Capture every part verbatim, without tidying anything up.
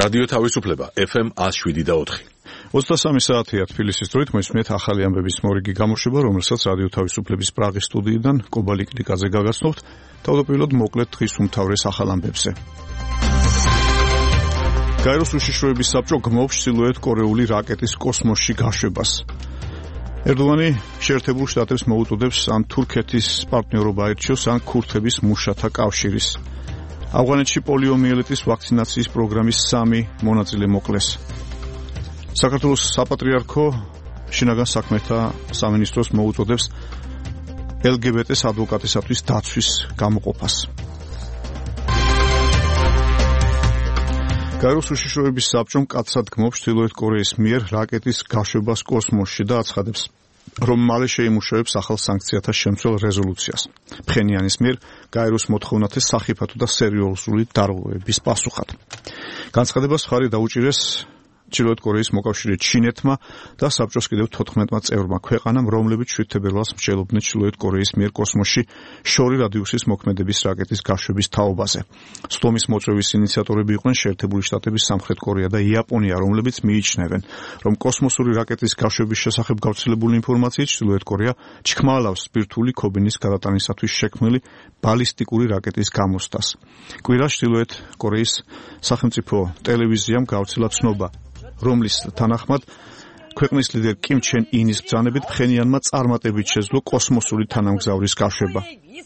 რადიო თავისუფლება ეფ ემ one oh seven და four. ოცდასამი საათია თბილისის დროით მოისმენთ ახალი ამბების მორიგი გამოშვება, რომელსაც რადიო თავისუფლების პრაღის სტუდიიდან კობალი კლიკაძე გაგაცნობთ. თავდაპირველად მოკლედ დღის უმთავრეს ახალ ამბებზე. გაეროს უშიშროების საბჭო გმობს ჩრდილოეთ კორეული რაკეტის კოსმოსში გაშვებას. ერდოღანი შეერთებულ შტატებს მოუწოდებს ან თურქეთის პარტნიორობა აირჩიოს, ან ქურთების მუშათა კავშირის. ავღანეთში პოლიომიელიტის ვაქცინაციის პროგრამის სამი მონაწილე მოკლეს. საქართველოს საპატრიარქო შინაგან საქმეთა სამინისტროს მოუწოდებს ელ გი ბი ტე-ს ადვოკატისათვის დაცვის გამოყოფას. გაეროს უშიშროების საბჭომ კაცად გმობს ჩრდილოეთ კორეის მიერ რაკეტის გაშვებას კოსმოსში და აცხადებს, რომ მალე შეიმუშავებს ახალ სანქციათა შემცველ რეზოლუციას. ფხენიანის მიერ გაეროს მოთხოვნათა სახიფათო და სერიოზული დარღვევების პასუხად. განცხადებას ხარი დაუჭირეს ჩრდილოეთ კორეის მოკავშირე ჩინეთმა და საბჭოს კიდევ თოთხმეტმა წევრმა ქვეყანამ, რომლებიც შვიდ თებერვალს მსჯელობდნენ ჩრდილოეთ კორეის მიერ კოსმოსში შორი რადიუსის მოქმედების რაკეტის გაშვების თაობაზე. სხდომის მოწვევის ინიციატორები იყვნენ შეერთებული შტატები, სამხრეთ კორეა და იაპონია, რომლებიც მიიჩნევენ, რომ კოსმოსური რაკეტის გაშვების შესახებ გავრცელებული ინფორმაციით ჩრდილოეთ კორეა ჩქმალავს სპირთული ქობინის გადატანისათვის შექმნილი ბალისტიკური რაკეტის გამოსტას. კვირას ჩრდილოეთ კორეის სახელმწიფო ტელევიზიამ გავრცელა ცნობა, რომლის თანახმად ქვეყნის ლიდერ კიმ ჩენ ინის ბრძანებით ფხენიანმა წარმატებით შეძლო კოსმოსური თანამგზავრის გაშვება.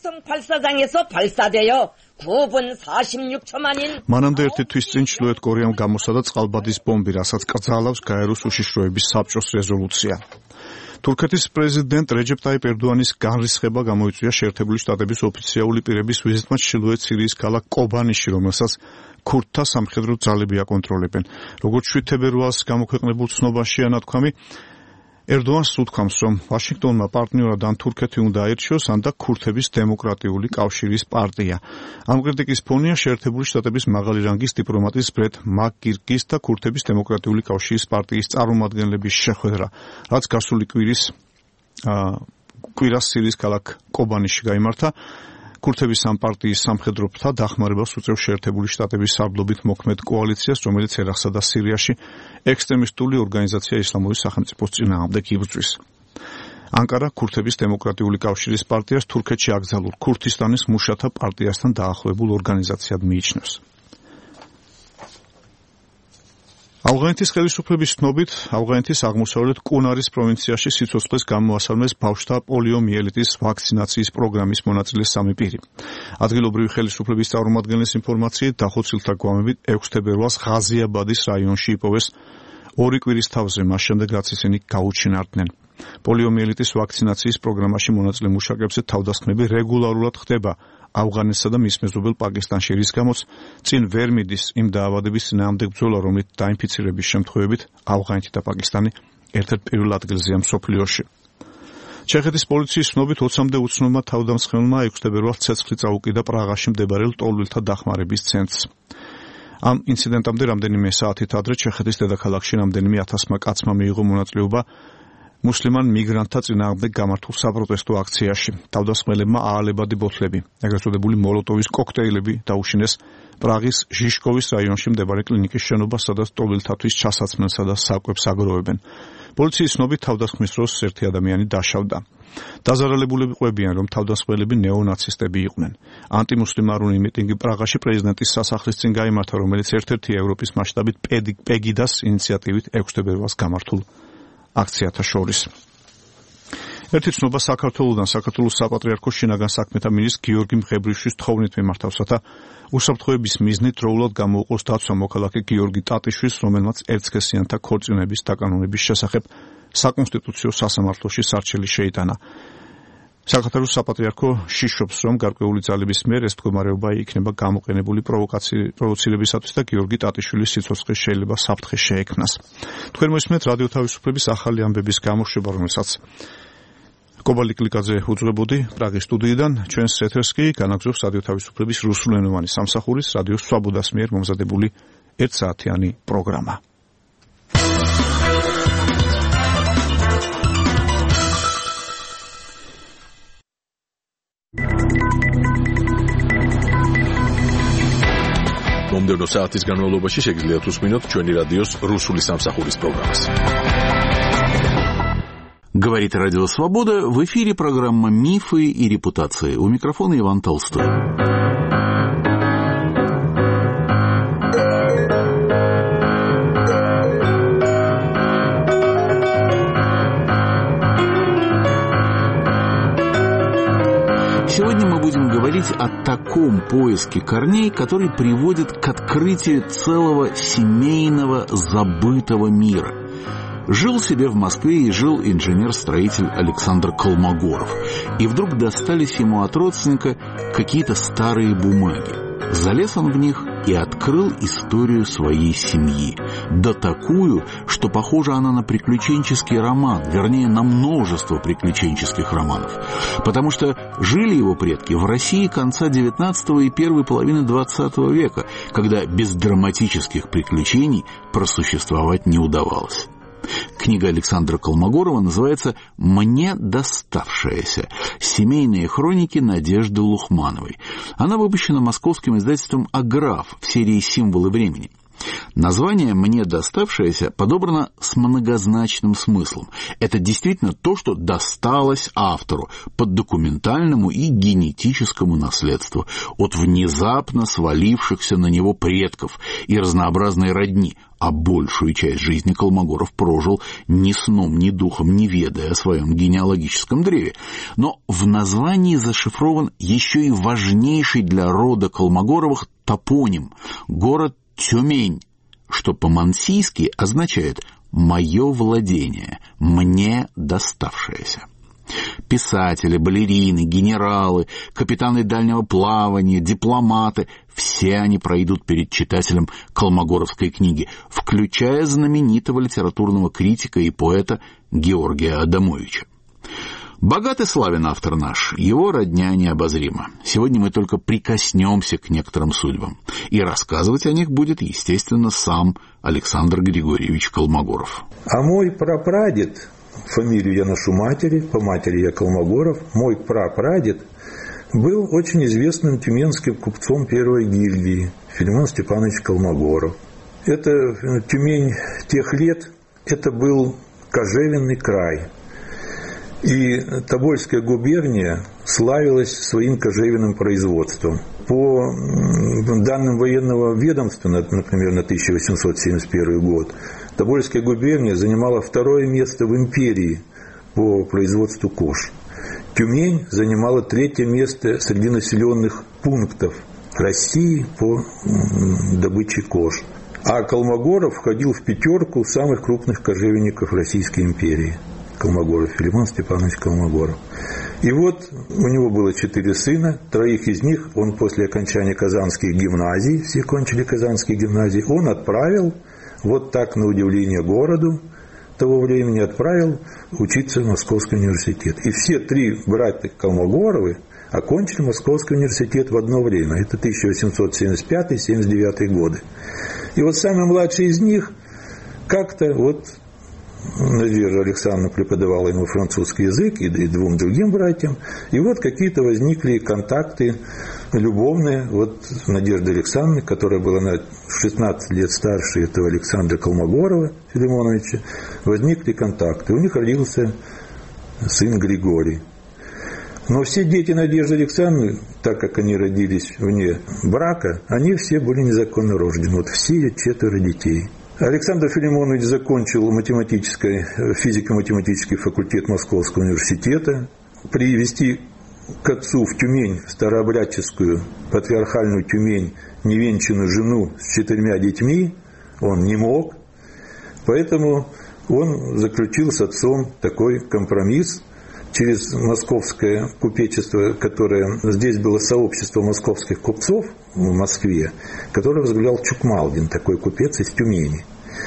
მანამდე ერთი თვის წინ ჩრდილოეთ კორეამ გამოსადა წყალბადის ბომბი, რასაც კრძალავს გაეროს უშიშროების საბჭოს რეზოლუცია. თურქეთის პრეზიდენტ რეჯეპ ტაიპ ერდოანის განრისხება გამოიწვია შეერთებული შტატების ოფიციალური პირების ვიზიტმა ჩრდილოეთ სირიის ქალაქ კობანიშში, რომელსაც ქურთთა სამხედრო ძალები აკონტროლებენ. როგორც შვიდ თებერვალს გამოქვეყნებულ ცნობაში ანათქვამი, ერდოანს უთქვამს, რომ ვაშინგტონმა პარტნიორად ან თურქეთი უნდა აირჩიოს, ან და ქურთების დემოკრატიული კავშირის პარტია. ამ კრიტიკის ფონია შეერთებული შტატების მაღალი რანგის დიპლომატის ბრეტ მაკგირკის და ქურთების დემოკრატიული კავშირის პარტიის წარმომადგენლების შეხვედრა, რაც გასული კვირის კვირას სირიის ქალაქ კობანიშში გაიმართა. ქურთების ამ პარტიის სამხედროთა დახმარებას უწევს შეერთებული შტატების სარდლობით მოქმედ კოალიციას, რომელიც ერაყსა და სირიაში ექსტრემისტული ორგანიზაცია ისლამური სახელმწიფოს წინააღმდეგ იბრძვის. ანკარა ქურთების დემოკრატიული კავშირის პარტიას თურქეთში აკრძალულ ქურთისტანის მუშათა პარტიასთან დაახლოებულ ორგანიზაციად მიიჩნევს. ავღანეთის ხელისუფლების ცნობით, ავღანეთის აღმოსავლეთ კუნარის პროვინციაში სიცოცხლეს გამოასალმეს ბავშვთა პოლიომიელიტის ვაქცინაციის პროგრამის მონაწილე სამი პირი. ადგილობრივი ხელისუფლების წარმომადგენლის ინფორმაციით, დახოცილთა გვამებით ექვსი თებერვალს ღაზიაბადის რაიონში იპოვეს ორი კვირის თავზე, მას შემდეგ რაც ისინი გაუჩინარდნენ. პოლიომიელიტის ვაქცინაციის პროგრამაში მონაწილე მუშაკებზე თავდასხმები რეგულარულად ხდება ავღანეთსა და მის მეზობელ პაკისტანში, რის გამოც წინ ვერ მიდის იმ დაავადების წინააღმდეგ ბრძოლა, რომლით დაინფიცირების შემთხვევებით ავღანეთი და პაკისტანი ერთ-ერთ პირველ ადგილზეა მსოფლიოში. ჩეხეთის პოლიციის ცნობით ოცამდე უცნობმა თავდამსხმელმა ექვსი თებერვალს ცეცხლი წაუკიდა პრაღაში მდებარელ ტოლვილთა დახმარების ცენტრს. ამ ინციდენტამდე რამდენიმე საათით ადრე ჩეხეთის დედაქალაქში რამდენიმე ათასმა კაცმა მიიღო მონაწილეობა მუსლიმან მიგრანტთა წინააღმდეგ გამართულ საპროტესტო აქციაში. თავდასხმელებმა აალებადი ბოთლები, ეგრეთ წოდებული მოლოტოვის კოქტეილები დაუშინეს პრაღის ჟიშკოვის რაიონში მდებარე კლინიკის შენობას, სადაც ტოლვილთათვის ჩასაცმელსა და საკვებს აგროვებენ. პოლიციის ცნობით თავდასხმის დროს ერთი ადამიანი დაშავდა. დაზარალებულები ყვებიან, რომ თავდასხმელები ნეონაცისტები იყვნენ. ანტიმუსლიმანური მიტინგი პრაღაში პრეზიდენტის სასახლის წინ გაიმართა, რომელიც ერთ-ერთი ევროპის მასშტაბით პეგიდას ინიციატივით ექვსი თებერვალს გამართულ აქციათა შორის. ერთი ცნობა საქართველოდან საქართველოს საპატრიარქოს შინაგან საქმეთა მინისტრ გიორგი მღებრიშვილის თხოვნით მიმართავს, რათა უსაფრთხოების მიზნით დროულად გამოუყოს დაცვა მოქალაქე გიორგი ტატიშვილს, რომელმაც ერთსქესიანთა ქორწინების დაკანონების შესახებ საკონსტიტუციო სასამართლოში სარჩელი შეიტანა. საქართველოს საპატრიარქო შიშობს, რომ გარკვეული ძალების მიერ ეს მდგომარეობა იქნება გამოყენებული პროვოცირებისათვის და გიორგი ტატიშვილის სიცოცხლე შეიძლება საფრთხე შეექმნას. თქვენ მოისმენთ რადიო თავისუფლების ახალი ამბების გამოშვება, რომელსაც კობალი კლიკაძე უძღვებოდი პრაღის სტუდიიდან. ჩვენს ეთერს კი განაგზობს რადიო თავისუფლების რუსულენოვანი სამსახურის რადიო სვაბოდას მიერ მომზადებული ერთსაათიანი პროგრამა. მომდევნო საათის განმავლობაში შეგიძლიათ უსმინოთ ჩვენი რადიოს რუსული სამსახურის პროგრამას. Говорит Радио Свобода, в эфире программа «Мифы и репутации». У микрофона Иван Толстой. Сегодня мы будем говорить о таком поиске корней, который приводит к открытию целого семейного забытого мира. Жил себе в Москве и жил инженер-строитель Александр Колмогоров. И вдруг достались ему от родственника какие-то старые бумаги. Залез он в них и открыл историю своей семьи. Да такую, что похожа она на приключенческий роман, вернее, на множество приключенческих романов. Потому что жили его предки в России конца девятнадцатого и первой половины двадцатого века, когда без драматических приключений просуществовать не удавалось. Книга Александра Колмогорова называется «Мне доставшаяся. Семейные хроники Надежды Лухмановой». Она выпущена московским издательством «Аграф» в серии «Символы времени». Название «Мне доставшееся» подобрано с многозначным смыслом. Это действительно то, что досталось автору по документальному и генетическому наследству от внезапно свалившихся на него предков и разнообразной родни, а большую часть жизни Колмогоров прожил ни сном, ни духом, не ведая о своем генеалогическом древе. Но в названии зашифрован еще и важнейший для рода Колмогоровых топоним – город Тюмень, что по-мансийски означает «моё владение, мне доставшееся». Писатели, балерины, генералы, капитаны дальнего плавания, дипломаты – все они пройдут перед читателем Колмогоровской книги, включая знаменитого литературного критика и поэта Георгия Адамовича. Богат и славен автор наш, его родня необозрима. Сегодня мы только прикоснемся к некоторым судьбам. И рассказывать о них будет, естественно, сам Александр Григорьевич Колмогоров. А мой прапрадед, фамилию я ношу матери, по матери я Колмогоров, мой прапрадед был очень известным тюменским купцом первой гильдии, Филимон Степанович Колмогоров. Это Тюмень тех лет, это был кожевенный край. И Тобольская губерния славилась своим кожевенным производством. По данным военного ведомства, например, на тысяча восемьсот семьдесят первый год, Тобольская губерния занимала второе место в империи по производству кож. Тюмень занимала третье место среди населенных пунктов России по добыче кож. А Колмогоров входил в пятерку самых крупных кожевенников Российской империи. Колмогоров, Филимон Степанович Колмогоров. И вот у него было четыре сына, троих из них он после окончания казанских гимназий, все кончили казанские гимназии, он отправил, вот так на удивление городу того времени, отправил учиться в Московский университет. И все три братья Колмогоровы окончили Московский университет в одно время. Это тысяча восемьсот семьдесят пятый — семьдесят девятый годы. И вот самый младший из них как-то вот Надежда Александровна преподавала ему французский язык и, и двум другим братьям. И вот какие-то возникли контакты любовные. Вот Надежда Александровна, которая была на шестнадцать лет старше этого Александра Колмогорова Филимоновича, возникли контакты. У них родился сын Григорий. Но все дети Надежды Александровны, так как они родились вне брака, они все были незаконно рождены. Вот все четверо детей. Александр Филимонович закончил математический, физико-математический факультет Московского университета. Привезти к отцу в Тюмень, в старообрядческую патриархальную Тюмень, невенчанную жену с четырьмя детьми он не мог. Поэтому он заключил с отцом такой компромисс через московское купечество, которое здесь было сообщество московских купцов в Москве, которое возглавлял Чукмалдин, такой купец из Тюмени.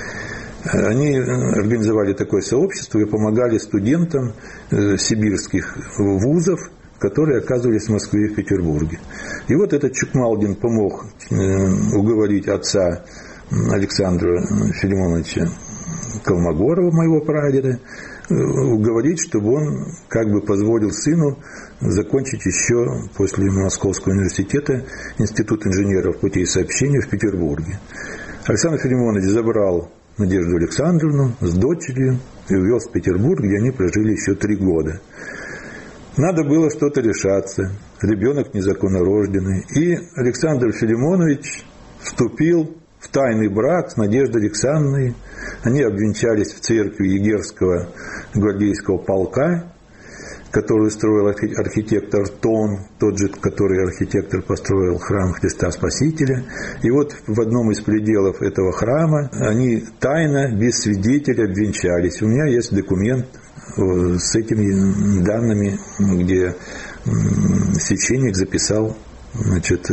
Они организовали такое сообщество и помогали студентам сибирских вузов, которые оказывались в Москве и в Петербурге. И вот этот Чукмалдин помог уговорить отца Александра Филимоновича Колмогорова, моего прадеда, уговорить, чтобы он как бы позволил сыну закончить еще после Московского университета Институт инженеров путей сообщения в Петербурге. Александр Филимонович забрал Надежду Александровну с дочерью и увез в Петербург, где они прожили еще три года. Надо было что-то решаться. Ребенок незаконнорожденный. И Александр Филимонович вступил в тайный брак с Надеждой Александровной. Они обвенчались в церкви Егерского гвардейского полка, которую строил архитектор Тон, тот же, который архитектор построил храм Христа Спасителя. И вот в одном из пределов этого храма они тайно, без свидетелей, обвенчались. У меня есть документ с этими данными, где священник записал, значит,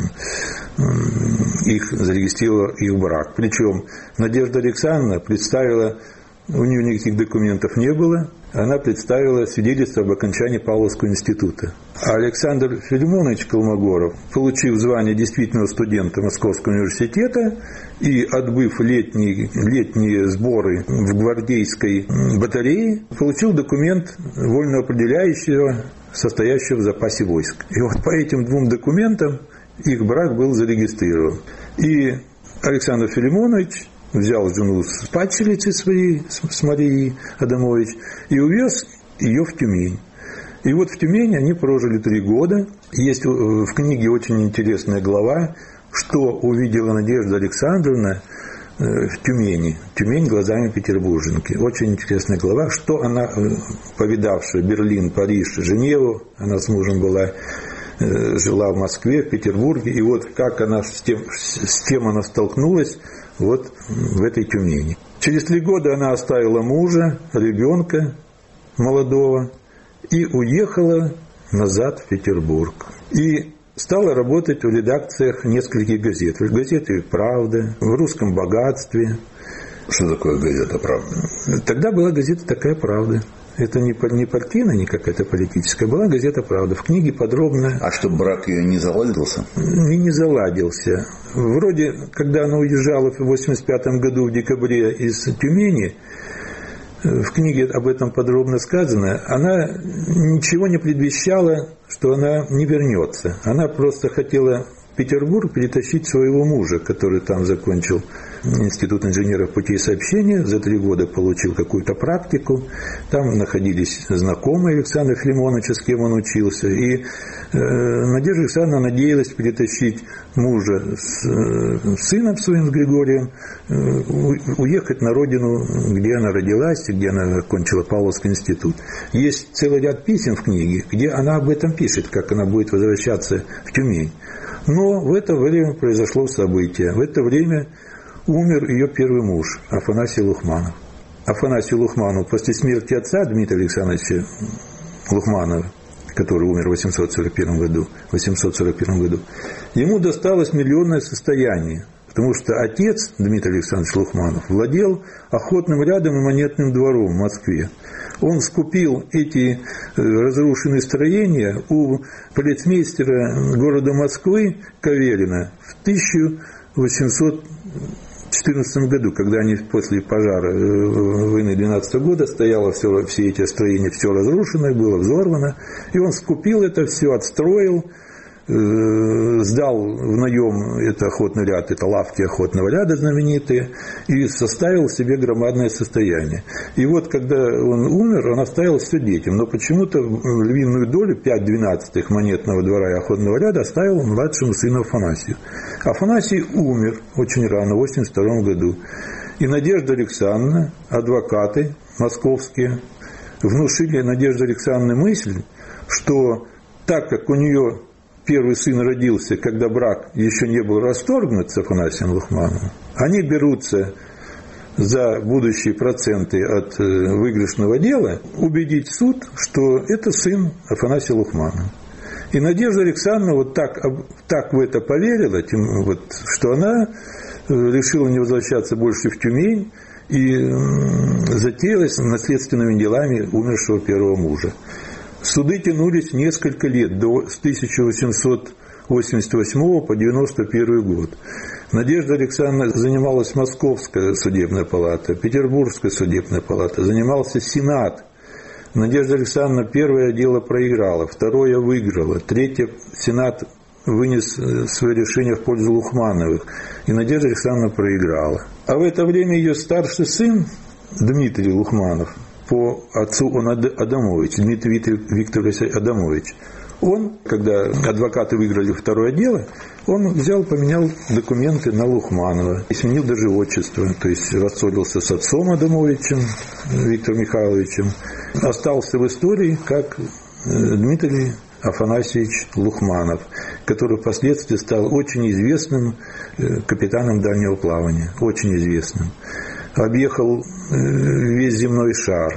их, зарегистрировал их брак. Причем Надежда Александровна представила, у нее никаких документов не было, она представила свидетельство об окончании Павловского института. А Александр Филимонович Колмогоров, получив звание действительного студента Московского университета и отбыв летние, летние сборы в гвардейской батарее, получил документ вольно определяющего, состоящего в запасе войск. И вот по этим двум документам их брак был зарегистрирован. И Александр Филимонович взял жену с падчерицей своей, с Марией Адамович, и увез ее в Тюмень. И вот в Тюмени они прожили три года. Есть в книге очень интересная глава, что увидела Надежда Александровна в Тюмени. Тюмень глазами петербурженки. Очень интересная глава, что она, повидавшая Берлин, Париж, Женеву, она с мужем была, жила в Москве, в Петербурге, и вот как она с тем, с тем она столкнулась вот в этой Тюмени. Через три года она оставила мужа, ребенка молодого и уехала назад в Петербург. И стала работать в редакциях нескольких газет. В газете «Правда», в «Русском богатстве». Что такое газета «Правда»? Тогда была газета такая «Правда». Это не партийная, не какая-то политическая, была газета «Правда». В книге подробно... А что, брак ее не заладился? И не заладился. Вроде, когда она уезжала в восемьдесят пятом году в декабре из Тюмени, в книге об этом подробно сказано, она ничего не предвещала, что она не вернется. Она просто хотела в Петербург перетащить своего мужа, который там закончил Институт инженеров путей сообщения, за три года получил какую-то практику. Там находились знакомые Александра Филимоновича, с кем он учился. И э, Надежда Александровна надеялась перетащить мужа с э, сыном своим, с Григорием, э, уехать на родину, где она родилась, где она окончила Павловский институт. Есть целый ряд писем в книге, где она об этом пишет, как она будет возвращаться в Тюмень. Но в это время произошло событие. В это время умер ее первый муж, Афанасий Лухманов. Афанасию Лухманову после смерти отца Дмитрия Александровича Лухманова, который умер в восемьсот сорок первом году, восемьсот сорок первом году, ему досталось миллионное состояние, потому что отец Дмитрий Александрович Лухманов владел охотным рядом и монетным двором в Москве. Он скупил эти разрушенные строения у полицмейстера города Москвы Каверина в тысяча восемьсот четырнадцатом году, когда они после пожара войны двенадцатого года стояло все, все эти строения, все разрушено, было взорвано, и он скупил это все, отстроил, сдал в наем это охотный ряд, это лавки охотного ряда знаменитые, и составил себе громадное состояние. И вот, когда он умер, он оставил все детям, но почему-то львиную долю, пять двенадцатых монетного двора и охотного ряда, оставил младшему сыну Афанасию. Афанасий умер очень рано, в восемьдесят втором году. И Надежда Александровна, адвокаты московские, внушили Надежде Александровне мысль, что так как у нее первый сын родился, когда брак еще не был расторгнут с Афанасием Лухмановым, они берутся за будущие проценты от выигрышного дела убедить суд, что это сын Афанасия Лухманова. И Надежда Александровна вот так, так в это поверила, вот, что она решила не возвращаться больше в Тюмень и затеялась наследственными делами умершего первого мужа. Суды тянулись несколько лет, до тысяча восемьсот восемьдесят восьмого по девяносто первый год. Надежда Александровна занималась Московская судебная палата, Петербургская судебная палата, занимался Сенат. Надежда Александровна первое дело проиграла, второе выиграла, третье Сенат вынес свое решение в пользу Лухмановых, и Надежда Александровна проиграла. А в это время ее старший сын Дмитрий Лухманов, по отцу он Адамович, Дмитрий Викторович Адамович, он, когда адвокаты выиграли второе дело, он взял, поменял документы на Лухманова и сменил даже отчество, то есть рассорился с отцом Адамовичем Виктором Михайловичем, остался в истории как Дмитрий Афанасьевич Лухманов, который впоследствии стал очень известным капитаном дальнего плавания, очень известным. Объехал весь земной шар,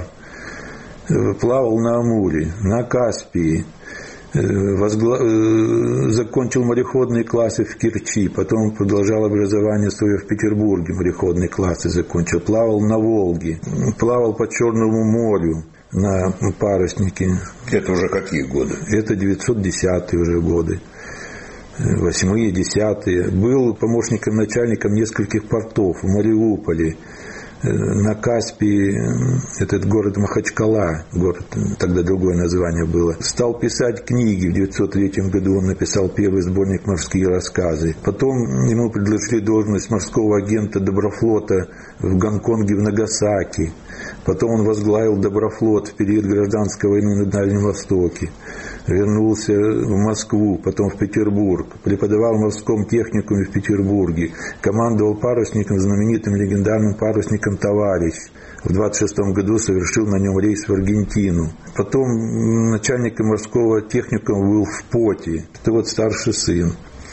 плавал на Амуре, на Каспии, возгла... закончил мореходные классы в Керчи, потом продолжал образование свое в Петербурге, мореходные классы закончил, плавал на Волге, плавал по Черному морю на паруснике. Это уже какие годы? Это девятьсот десятые уже годы. Восьмые, десятые. Был помощником начальником нескольких портов в Мариуполе, на Каспии, этот город Махачкала, город, тогда другое название было. Стал писать книги. В девятьсот третьем году он написал первый сборник «Морские рассказы». Потом ему предложили должность морского агента Доброфлота в Гонконге, в Нагасаки. Потом он возглавил Доброфлот в период гражданской войны на Дальнем Востоке. Вернулся в Москву, потом в Петербург. Преподавал в морском техникуме в Петербурге. Командовал парусником, знаменитым легендарным парусником «Товарищ». В двадцать шестом году совершил на нем рейс в Аргентину. Потом начальником морского техникума был в Поте. Это вот старший сын.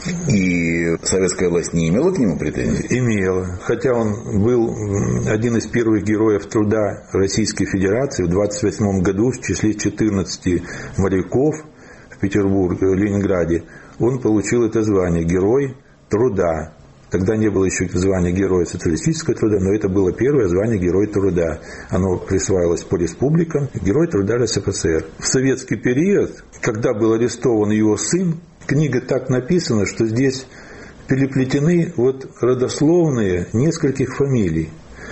И советская власть не имела к нему претензий? Имела. Хотя он был один из первых героев труда Российской Федерации в двадцать восьмом году в числе четырнадцати моряков в Петербурге, в Ленинграде. Он получил это звание «Герой труда». Тогда не было еще звания Героя социалистического труда, но это было первое звание Герой труда. Оно присваивалось по республикам. Герой труда РСФСР. В советский период, когда был арестован его сын, книга так написана, что здесь переплетены вот родословные нескольких фамилий.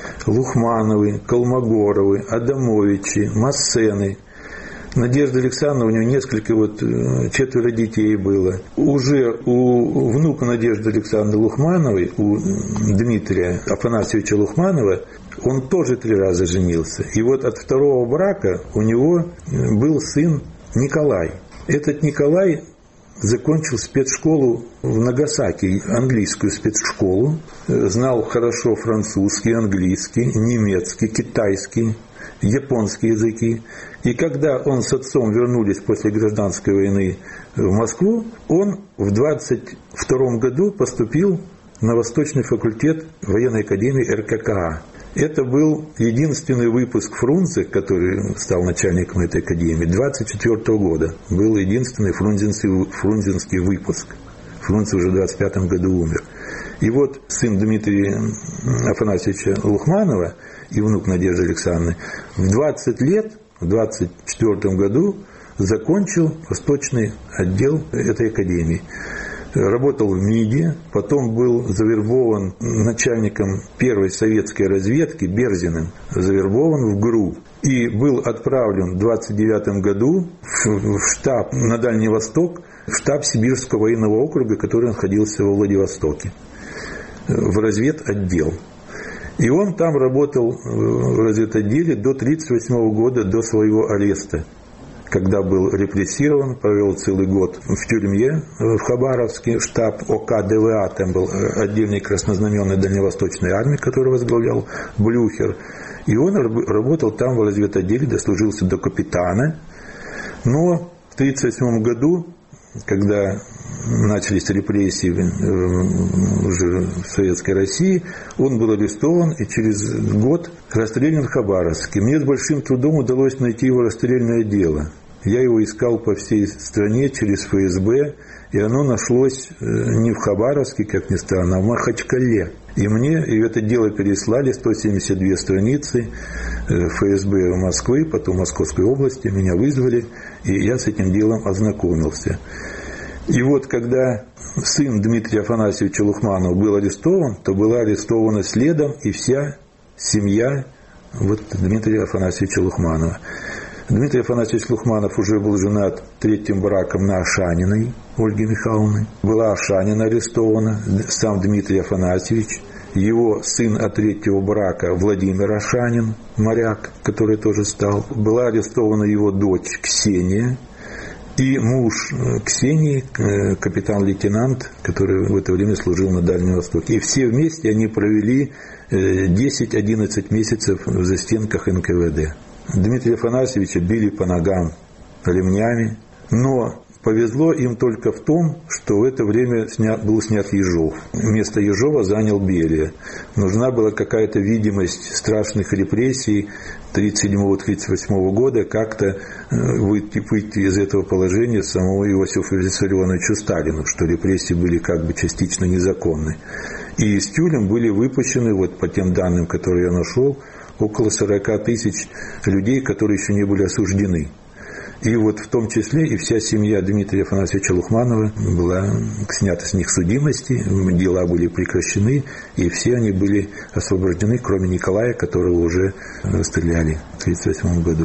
Лухмановы, Колмогоровы, Адамовичи, Массены. Надежда Александровна, у нее несколько, вот четверо детей было. Уже у внука Надежды Александровны Лухмановой, у Дмитрия Афанасьевича Лухманова, он тоже три раза женился. И вот от второго брака у него был сын Николай. Этот Николай закончил спецшколу в Нагасаки, английскую спецшколу, знал хорошо французский, английский, немецкий, китайский, японский языки. И когда он с отцом вернулись после гражданской войны в Москву, он в двадцать втором году поступил на Восточный факультет военной академии эр ка ка а. Это был единственный выпуск Фрунзе, который стал начальником этой академии, двадцать четвёртого года. Был единственный фрунзенский, фрунзенский выпуск. Фрунзе уже в двадцать пятом году умер. И вот сын Дмитрия Афанасьевича Лухманова и внук Надежды Александровны в двадцать лет, в двадцать четвёртом году закончил восточный отдел этой академии. Работал в МИДе, потом был завербован начальником первой советской разведки Берзиным, завербован в ГРУ. И был отправлен в двадцать девятом году в штаб на Дальний Восток, в штаб Сибирского военного округа, который находился во Владивостоке, в разведотдел. И он там работал в разведотделе до тридцать восьмого года, до своего ареста, когда был репрессирован, провел целый год в тюрьме в Хабаровске, штаб о ка дэ вэ а, там был отдельный краснознаменной Дальневосточной армии, который возглавлял Блюхер. И он работал там в разведотделе, дослужился до капитана. Но в тридцать восьмом году, когда начались репрессии уже в Советской России, он был арестован и через год расстрелян в Хабаровске. Мне с большим трудом удалось найти его расстрельное дело. Я его искал по всей стране через эф эс бэ, и оно нашлось не в Хабаровске, как ни странно, а в Махачкале. И мне и это дело переслали, сто семьдесят две страницы, эф эс бэ Москвы, потом Московской области, меня вызвали, и я с этим делом ознакомился. И вот когда сын Дмитрия Афанасьевича Лухманова был арестован, то была арестована следом и вся семья вот Дмитрия Афанасьевича Лухманова. Дмитрий Афанасьевич Лухманов уже был женат третьим браком на Ашаниной Ольге Михайловне. Была Ашанина арестована, сам Дмитрий Афанасьевич, его сын от третьего брака Владимир Ашанин, моряк, который тоже стал. Была арестована его дочь Ксения и муж Ксении, капитан-лейтенант, который в это время служил на Дальнем Востоке. И все вместе они провели десять-одиннадцать месяцев в застенках эн ка вэ дэ. Дмитрия Афанасьевича били по ногам ремнями, но повезло им только в том, что в это время снят, был снят Ежов. Место Ежова занял Берия. Нужна была какая-то видимость страшных репрессий тридцать седьмого — тридцать восьмого года, как-то выйти, выйти из этого положения самому Иосифу Виссарионовичу Сталину, что репрессии были как бы частично незаконны. И из тюрем были выпущены, вот по тем данным, которые я нашел, около сорок тысяч людей, которые еще не были осуждены. И вот в том числе и вся семья Дмитрия Афанасьевича Лухманова была снята с них судимости, дела были прекращены, и все они были освобождены, кроме Николая, которого уже расстреляли в тысяча девятьсот тридцать восьмом году.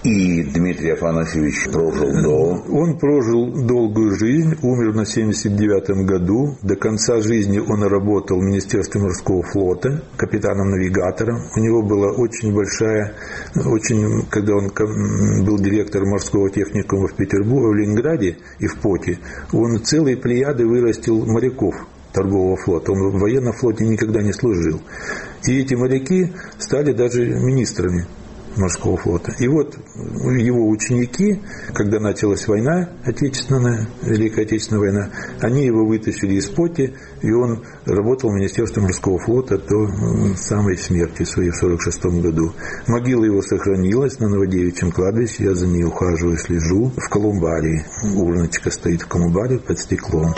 И Дмитрий Афанасьевич прожил долго. Он прожил долгую жизнь, умер на семьдесят девятом году. До конца жизни он работал в Министерстве морского флота капитаном-навигатором. У него была очень большая, очень, когда он был директором морского техникума в Петербурге, в Ленинграде и в Поте, он целые плеяды вырастил моряков торгового флота. Он в военном флоте никогда не служил. И эти моряки стали даже министрами морского флота. И вот его ученики, когда началась война отечественная, Великая Отечественная война, они его вытащили из Поти, и он работал в Министерстве морского флота до самой смерти своей в сорок шестом году. Могила его сохранилась на Новодевичьем кладбище, я за ней ухаживаю, слежу. В колумбарии. Урночка стоит в колумбарии под стеклом.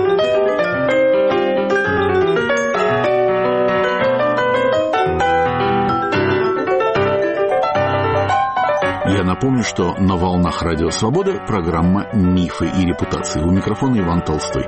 Я напомню, что на волнах Радио Свобода программа «Мифы и репутации». У микрофона Иван Толстой.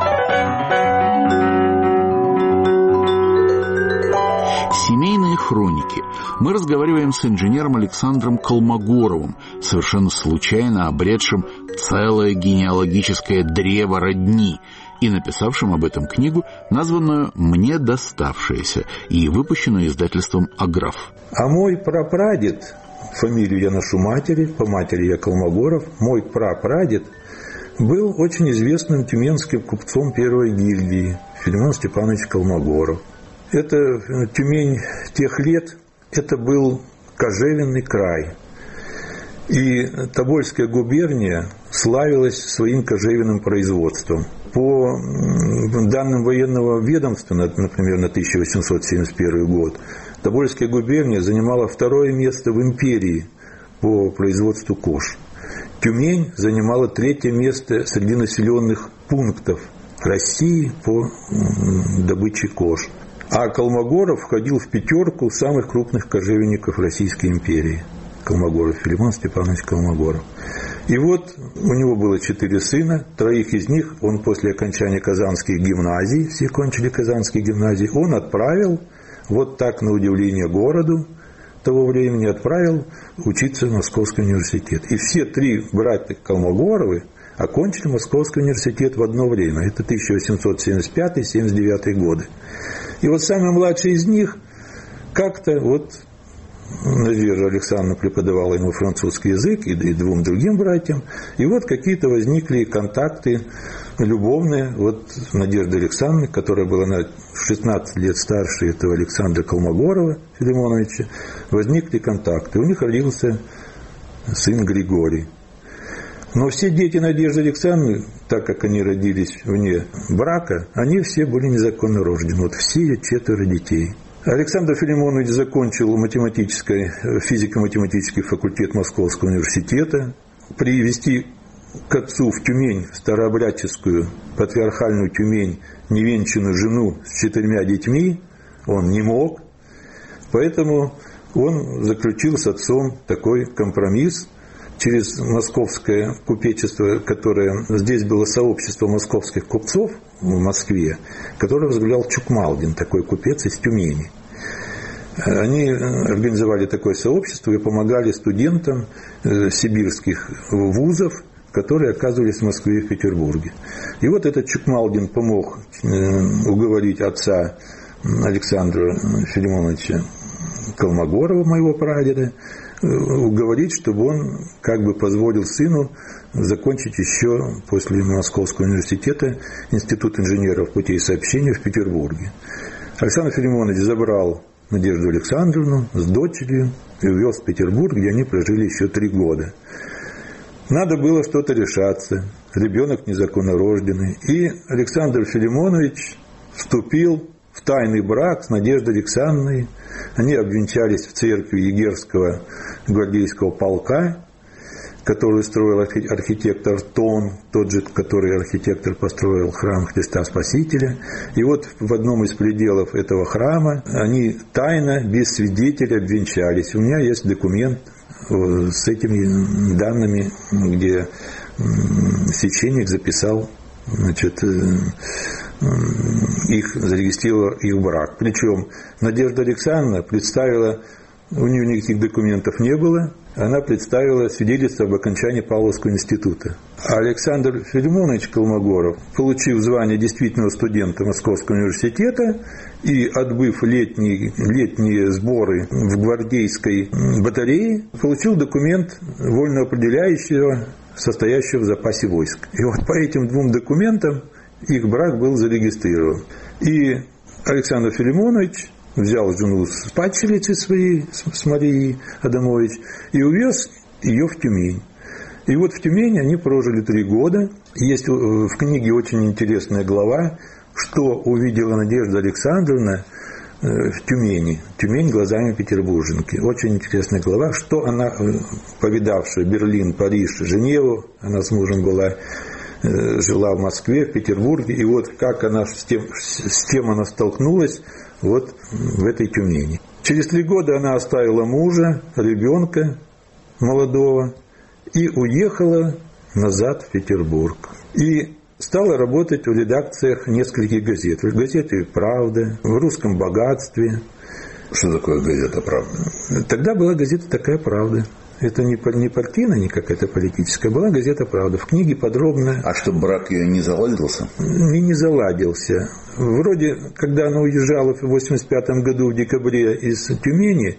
Семейные хроники. Мы разговариваем с инженером Александром Колмогоровым, совершенно случайно обретшим целое генеалогическое древо родни и написавшим об этом книгу, названную «Мне доставшаяся» и выпущенную издательством «Аграф». А мой прапрадед, фамилию я ношу матери, по матери я Колмогоров, мой прапрадед был очень известным тюменским купцом первой гильдии, Филимон Степанович Колмогоров. Это Тюмень тех лет, это был кожевенный край. И Тобольская губерния славилась своим кожевенным производством. По данным военного ведомства, например, на тысяча восемьсот семьдесят первый год, Тобольская губерния занимала второе место в империи по производству кож. Тюмень занимала третье место среди населенных пунктов России по добыче кож. А Колмогоров входил в пятерку самых крупных кожевенников Российской империи. Колмогоров, Филимон Степанович Колмогоров. И вот у него было четыре сына, троих из них он после окончания казанских гимназий, все кончили казанские гимназии, он отправил, вот так на удивление городу того времени, отправил учиться в Московский университет. И все три братья Колмогоровы окончили Московский университет в одно время. Это тысяча восемьсот семьдесят пятый — семьдесят девятый годы. И вот самый младший из них как-то вот Надежда Александровна преподавала ему французский язык и, и двум другим братьям. И вот какие-то возникли контакты любовные. Вот Надежда Александровна, которая была на шестнадцать лет старше этого Александра Колмогорова Филимоновича, возникли контакты. У них родился сын Григорий. Но все дети Надежды Александровны, так как они родились вне брака, они все были незаконно рождены. Вот все четверо детей. Александр Филимонович закончил математический, физико-математический факультет Московского университета. Привезти к отцу в Тюмень, в старообрядческую патриархальную Тюмень, невенчанную жену с четырьмя детьми он не мог. Поэтому он заключил с отцом такой компромисс. через московское купечество, которое... Здесь было сообщество московских купцов в Москве, которое возглавлял Чукмалдин, такой купец из Тюмени. Они организовали такое сообщество и помогали студентам сибирских вузов, которые оказывались в Москве и в Петербурге. И вот этот Чукмалдин помог уговорить отца Александра Филимоновича Колмогорова, моего прадеда, уговорить, чтобы он как бы позволил сыну закончить еще после Московского университета Институт инженеров путей сообщения в Петербурге. Александр Филимонович забрал Надежду Александровну с дочерью и увез в Петербург, где они прожили еще три года. Надо было что-то решаться. Ребенок незаконно рожденный. И Александр Филимонович вступил в тайный брак с Надеждой Александровной. Они обвенчались в церкви Егерского гвардейского полка, которую строил архитектор Тон, тот же, который архитектор построил храм Христа Спасителя. И вот в одном из пределов этого храма они тайно, без свидетелей, обвенчались. У меня есть документ с этими данными, где священник записал, значит, их, зарегистрировал их брак. Причем Надежда Александровна представила, у нее никаких документов не было, она представила свидетельство об окончании Павловского института. А Александр Филимонович Колмогоров, получив звание действительного студента Московского университета и отбыв летние, летние сборы в гвардейской батарее, получил документ вольно определяющего, состоящего в запасе войск. И вот по этим двум документам их брак был зарегистрирован. И Александр Филимонович взял жену с падчерицей своей, с Марией Адамович, и увез ее в Тюмень. И вот в Тюмени они прожили три года. Есть в книге очень интересная глава, что увидела Надежда Александровна в Тюмени. Тюмень глазами петербурженки. Очень интересная глава, что она, повидавшая Берлин, Париж, Женеву, она с мужем была, жила в Москве, в Петербурге, и вот как она с тем, с тем она столкнулась вот в этой Тюмени. Через три года она оставила мужа, ребенка молодого и уехала назад в Петербург. И стала работать в редакциях нескольких газет. В газете «Правда», в «Русском богатстве». Что такое газета «Правда»? Тогда была газета такая «Правда». Это не партийная, не какая-то политическая, была газета «Правда». В книге подробно... А что, брак ее не заладился? Не, не заладился. Вроде, когда она уезжала в восемьдесят пятом году в декабре из Тюмени,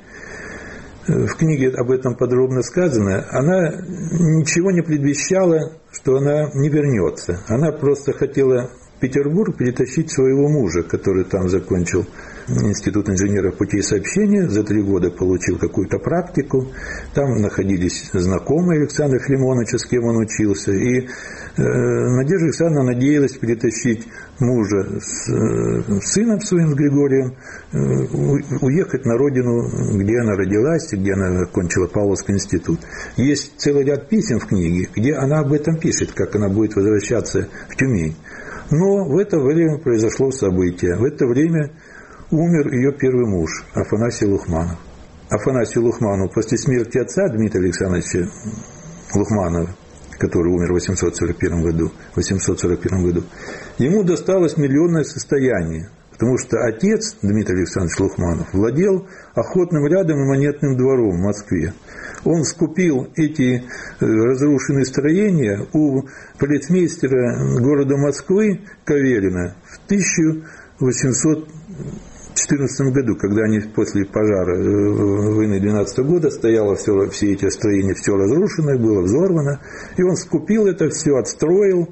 в книге об этом подробно сказано, она ничего не предвещала, что она не вернется. Она просто хотела в Петербург перетащить своего мужа, который там закончил Институт инженеров путей сообщения, за три года получил какую-то практику, там находились знакомые Александра Филимоновича, с кем он учился, и э, Надежда Александровна надеялась перетащить мужа с э, сыном своим, с Григорием, э, уехать на родину, где она родилась, где она окончила Павловский институт. Есть целый ряд писем в книге, где она об этом пишет, как она будет возвращаться в Тюмень. Но в это время произошло событие. В это время умер ее первый муж, Афанасий Лухманов. Афанасий Лухманов после смерти отца Дмитрия Александровича Лухманова, который умер в восемьсот сорок первом году, восемьсот сорок первом году, ему досталось миллионное состояние, потому что отец Дмитрий Александрович Лухманов владел охотным рядом и монетным двором в Москве. Он скупил эти разрушенные строения у полицмейстера города Москвы Каверина в тысяча восемьсот четырнадцатом году, когда они после пожара войны двенадцатого года стояло все, все эти строения, все разрушено, было взорвано, и он скупил это все, отстроил,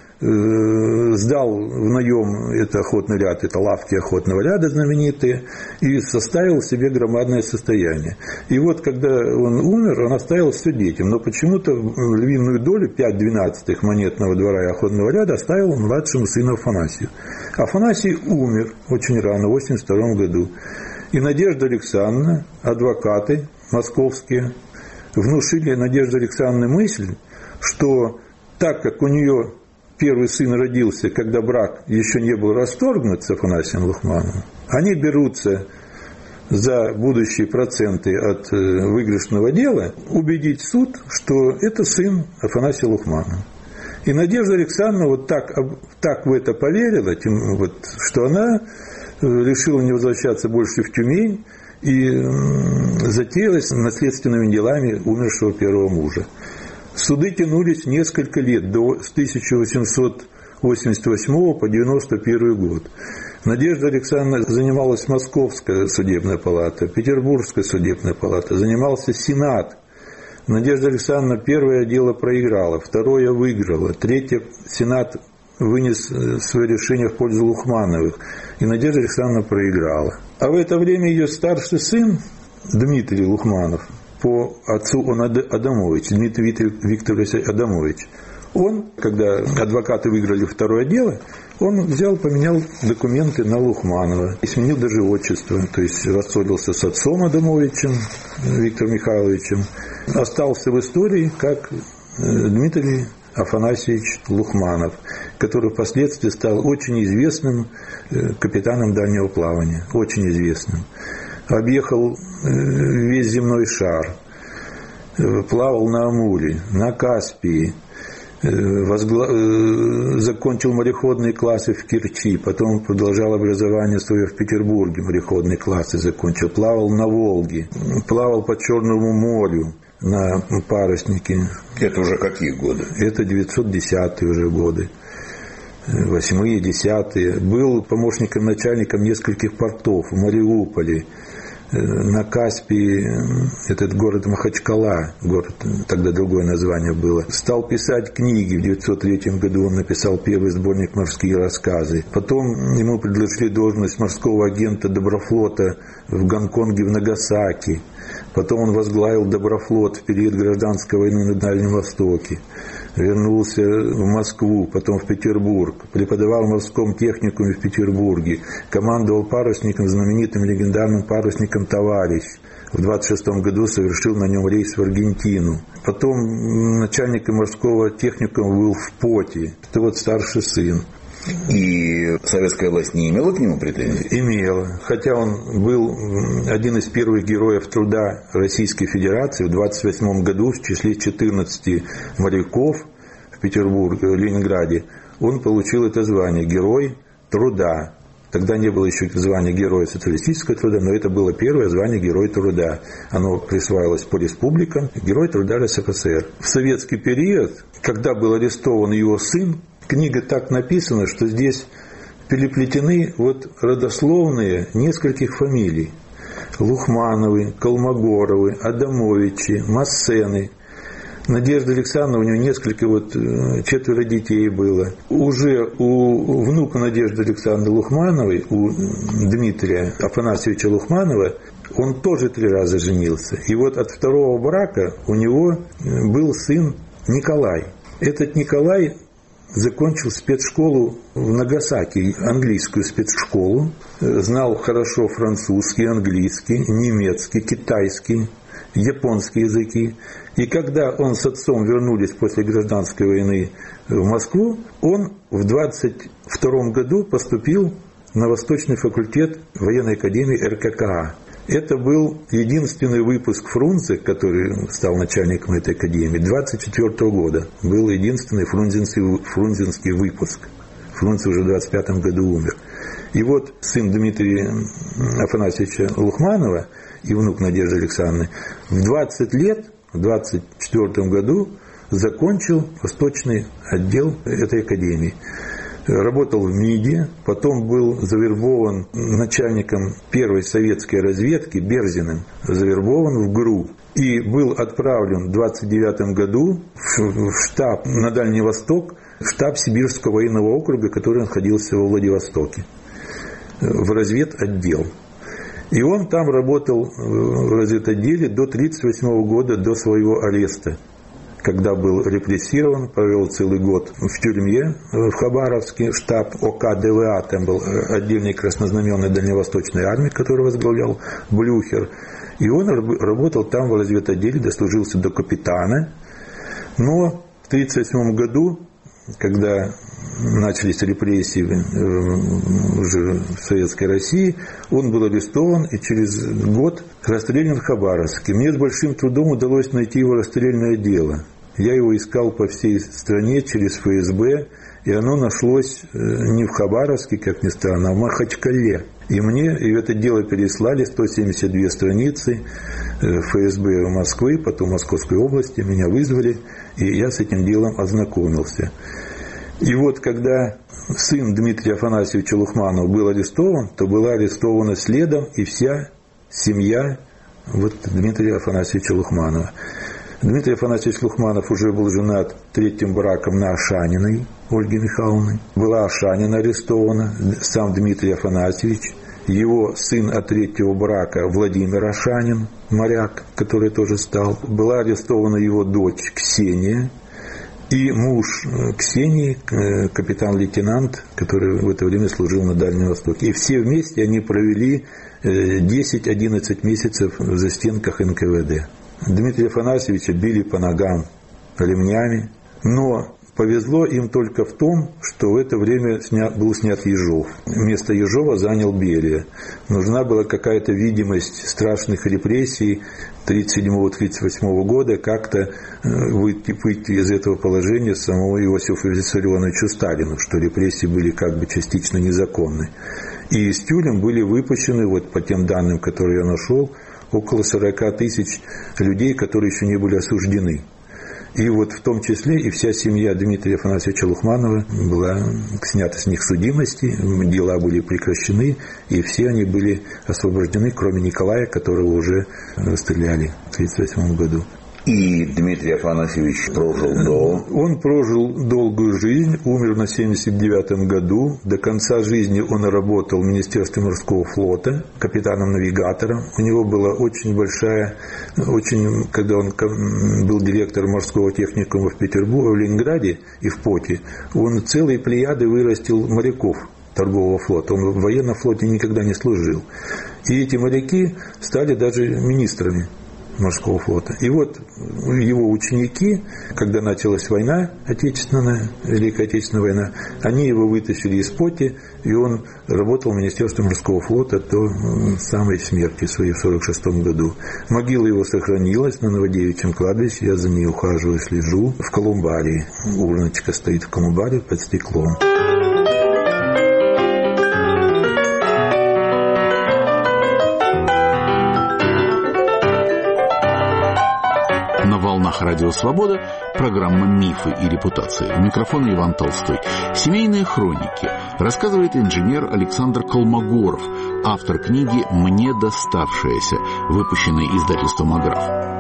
сдал в наем это охотный ряд, это лавки охотного ряда знаменитые, и составил себе громадное состояние. И вот когда он умер, он оставил все детям, но почему-то львиную долю, пять двенадцатых монетного двора и охотного ряда, оставил младшему сыну Афанасию. Афанасий умер очень рано, в восемьдесят втором году. И Надежда Александровна, адвокаты московские, внушили Надежде Александровне мысль, что так как у нее первый сын родился, когда брак еще не был расторгнут с Афанасием Лухмановым, они берутся за будущие проценты от выигрышного дела убедить суд, что это сын Афанасия Лухманова. И Надежда Александровна вот так, так в это поверила, тем, вот, что она решила не возвращаться больше в Тюмень и затеялась наследственными делами умершего первого мужа. Суды тянулись несколько лет, до тысяча восемьсот восемьдесят восьмого по девяносто первый год. Надежда Александровна занималась Московская судебная палата, Петербургская судебная палата, занимался Сенат. Надежда Александровна первое дело проиграла, второе выиграла, третье Сенат вынес свое решение в пользу Лухмановых, и Надежда Александровна проиграла. А в это время ее старший сын Дмитрий Лухманов, по отцу он Адамович, Дмитрий Викторович Адамович, он, когда адвокаты выиграли второе дело, он взял, поменял документы на Лухманова и сменил даже отчество, то есть рассорился с отцом Адамовичем Виктором Михайловичем, остался в истории как Дмитрий Афанасьевич Лухманов, который впоследствии стал очень известным капитаном дальнего плавания, очень известным. Объехал весь земной шар, плавал на Амуре, на Каспии, возгла... закончил мореходные классы в Керчи, потом продолжал образование свое в Петербурге, мореходные классы закончил, плавал на Волге, плавал по Черному морю на паруснике. Это уже какие годы? Это девятьсот десятые уже годы, восьмые, десятые. Был помощником начальником нескольких портов в Мариуполе, на Каспии, этот город Махачкала, город, тогда другое название было. Стал писать книги. В девятьсот третьем году он написал первый сборник «Морские рассказы». Потом ему предложили должность морского агента Доброфлота в Гонконге, в Нагасаки. Потом он возглавил Доброфлот в период гражданской войны на Дальнем Востоке. Вернулся в Москву, потом в Петербург. Преподавал в морском техникуме в Петербурге. Командовал парусником, знаменитым легендарным парусником «Товарищ». В двадцать шестом году совершил на нем рейс в Аргентину. Потом начальником морского техникума был в Поте. Это вот старший сын. И советская власть не имела к нему претензий? Имела. Хотя он был один из первых героев труда Российской Федерации. В двадцать восьмом году в числе четырнадцати моряков в Петербурге, в Ленинграде, он получил это звание «Герой труда». Тогда не было еще звания Героя социалистического труда, но это было первое звание Герой труда. Оно присваивалось по республикам. Герой труда РСФСР. В советский период, когда был арестован его сын, книга так написана, что здесь переплетены вот родословные нескольких фамилий. Лухмановы, Колмогоровы, Адамовичи, Массены. Надежда Александровна, у нее несколько, вот четверо детей было. Уже у внука Надежды Александровны Лухмановой, у Дмитрия Афанасьевича Лухманова, он тоже три раза женился. И вот от второго брака у него был сын Николай. Этот Николай закончил спецшколу в Нагасаки, английскую спецшколу, знал хорошо французский, английский, немецкий, китайский, японский языки. И когда он с отцом вернулись после гражданской войны в Москву, он в двадцать втором году поступил на Восточный факультет военной академии эр ка ка а. Это был единственный выпуск Фрунзе, который стал начальником этой академии, двадцать четвёртого года. Был единственный фрунзенский, фрунзенский выпуск. Фрунзе уже в двадцать пятом году умер. И вот сын Дмитрия Афанасьевича Лухманова и внук Надежды Александровны в двадцать лет, в двадцать четвёртом году закончил восточный отдел этой академии. Работал в МИДе, потом был завербован начальником первой советской разведки Берзиным, завербован в ГРУ. И был отправлен в двадцать девятом году в штаб на Дальний Восток, в штаб Сибирского военного округа, который находился во Владивостоке, в разведотдел. И он там работал в разведотделе до тридцать восьмого года, до своего ареста, когда был репрессирован, провел целый год в тюрьме в Хабаровске, штаб о ка дэ вэ а, там был отдельный краснознаменной Дальневосточной армии, который возглавлял Блюхер. И он работал там в разведотделе, дослужился до капитана. Но в тридцать восьмом году, когда начались репрессии уже в Советской России, он был арестован и через год расстрелян в Хабаровске. Мне с большим трудом удалось найти его расстрельное дело. Я его искал по всей стране через эф эс бэ, и оно нашлось не в Хабаровске, как ни странно, а в Махачкале. И мне и это дело переслали, сто семьдесят две страницы, эф эс бэ Москвы, потом Московской области, меня вызвали, и я с этим делом ознакомился. И вот когда сын Дмитрия Афанасьевича Лухманова был арестован, то была арестована следом и вся семья вот Дмитрия Афанасьевича Лухманова. Дмитрий Афанасьевич Лухманов уже был женат третьим браком на Ашаниной Ольге Михайловне. Была Ашанина арестована, сам Дмитрий Афанасьевич. Его сын от третьего брака Владимир Ашанин, моряк, который тоже стал. Была арестована его дочь Ксения. И муж Ксении, капитан-лейтенант, который в это время служил на Дальнем Востоке. И все вместе они провели десять-одиннадцать месяцев в застенках эн ка вэ дэ. Дмитрия Афанасьевича били по ногам ремнями, но повезло им только в том, что в это время снят, был снят Ежов. Место Ежова занял Берия. Нужна была какая-то видимость страшных репрессий тридцать седьмого — тридцать восьмого года, как-то выйти, выйти из этого положения самому Иосифу Виссарионовичу Сталину, что репрессии были как бы частично незаконны. И из тюрем были выпущены, вот по тем данным, которые я нашел, около сорок тысяч людей, которые еще не были осуждены. И вот в том числе и вся семья Дмитрия Афанасьевича Лухманова была снята с них судимости, дела были прекращены, и все они были освобождены, кроме Николая, которого уже расстреляли в тысяча девятьсот тридцать восьмом году. И Дмитрий Афанасьевич прожил до... Он прожил долгую жизнь, умер на семьдесят девятом году. До конца жизни он работал в Министерстве морского флота капитаном-навигатором. У него была очень большая, очень, когда он был директором морского техникума в Петербурге, в Ленинграде и в Поте, он целые плеяды вырастил моряков торгового флота. Он в военном флоте никогда не служил. И эти моряки стали даже министрами морского флота. И вот его ученики, когда началась война отечественная, Великая Отечественная война, они его вытащили из Поти, и он работал в Министерстве морского флота до самой смерти своей в сорок шестом году. Могила его сохранилась на Новодевичьем кладбище, я за ней ухаживаю, слежу. В колумбарии. Урночка стоит в колумбарии под стеклом. На волнах Радио Свобода программа «Мифы и репутации». У микрофона Иван Толстой. Семейные хроники. Рассказывает инженер Александр Колмогоров, автор книги «Мне доставшееся», выпущенной издательством «Аграф».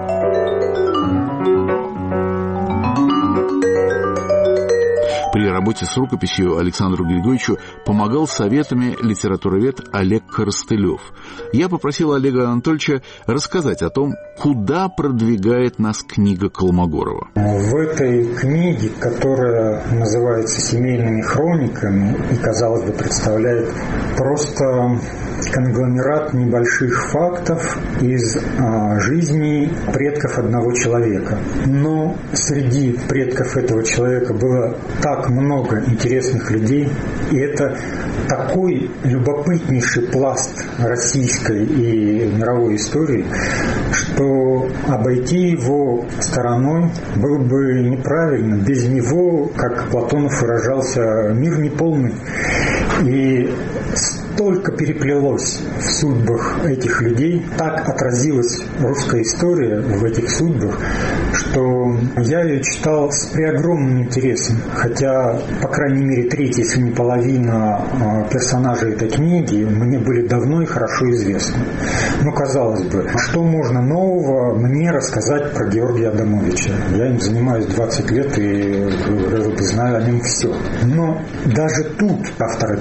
При работе с рукописью Александру Григорьевичу помогал советами литературовед Олег Коростылев. Я попросил Олега Анатольевича рассказать о том, куда продвигает нас книга Колмогорова. В этой книге, которая называется «Семейными хрониками» и, казалось бы, представляет просто конгломерат небольших фактов из а, жизни предков одного человека. Но среди предков этого человека было так много интересных людей, и это такой любопытнейший пласт российской и мировой истории, что обойти его стороной было бы неправильно. Без него, как Платонов выражался, мир неполный. И столько переплелось в судьбах этих людей, так отразилась русская история в этих судьбах, что я ее читал с преогромным интересом. Хотя, по крайней мере, треть, если не половина персонажей этой книги мне были давно и хорошо известны. Но, казалось бы, что можно нового мне рассказать про Георгия Адамовича? Я им занимаюсь двадцать лет и знаю о нем все. Но даже тут автор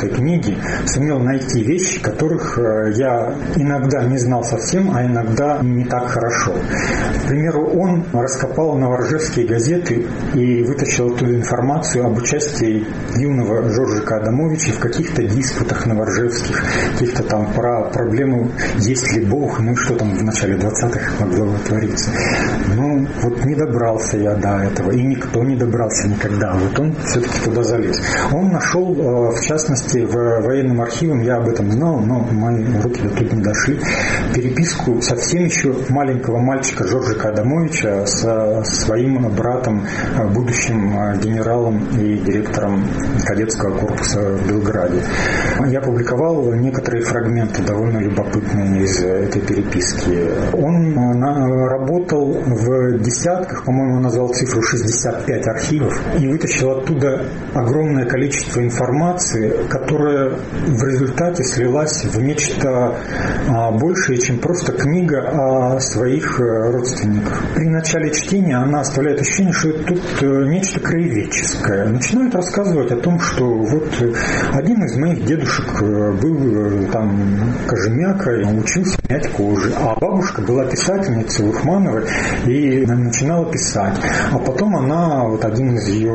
этой книги сумел найти вещи, которых я иногда не знал совсем, а иногда не так хорошо. К примеру, он раскопал новоржевские газеты и вытащил оттуда информацию об участии юного Жоржика Адамовича в каких-то диспутах новоржевских, каких-то там про проблему, есть ли Бог, ну что там в начале двадцатых могло твориться. Ну, вот не добрался я до этого, и никто не добрался никогда. Вот он все-таки туда залез. Он нашел, в частности, в военном архиве, я об этом знал, но мои руки до тут не дошли, переписку совсем еще маленького мальчика Жоржика Адамовича со своим братом, будущим генералом и директором кадетского корпуса в Белграде. Я публиковал некоторые фрагменты, довольно любопытные из этой переписки. Он работал в десятках, по-моему, он назвал цифру шестьдесят пять архивов, и вытащил оттуда огромное количество информации, которая в результате слилась в нечто большее, чем просто книга о своих родственниках. При начале чтения она оставляет ощущение, что тут нечто краеведческое. Начинает рассказывать о том, что вот один из моих дедушек был там кожемяка, учился мять кожи, а бабушка была писательницей Лухмановой и начинала писать. А потом она, вот один из ее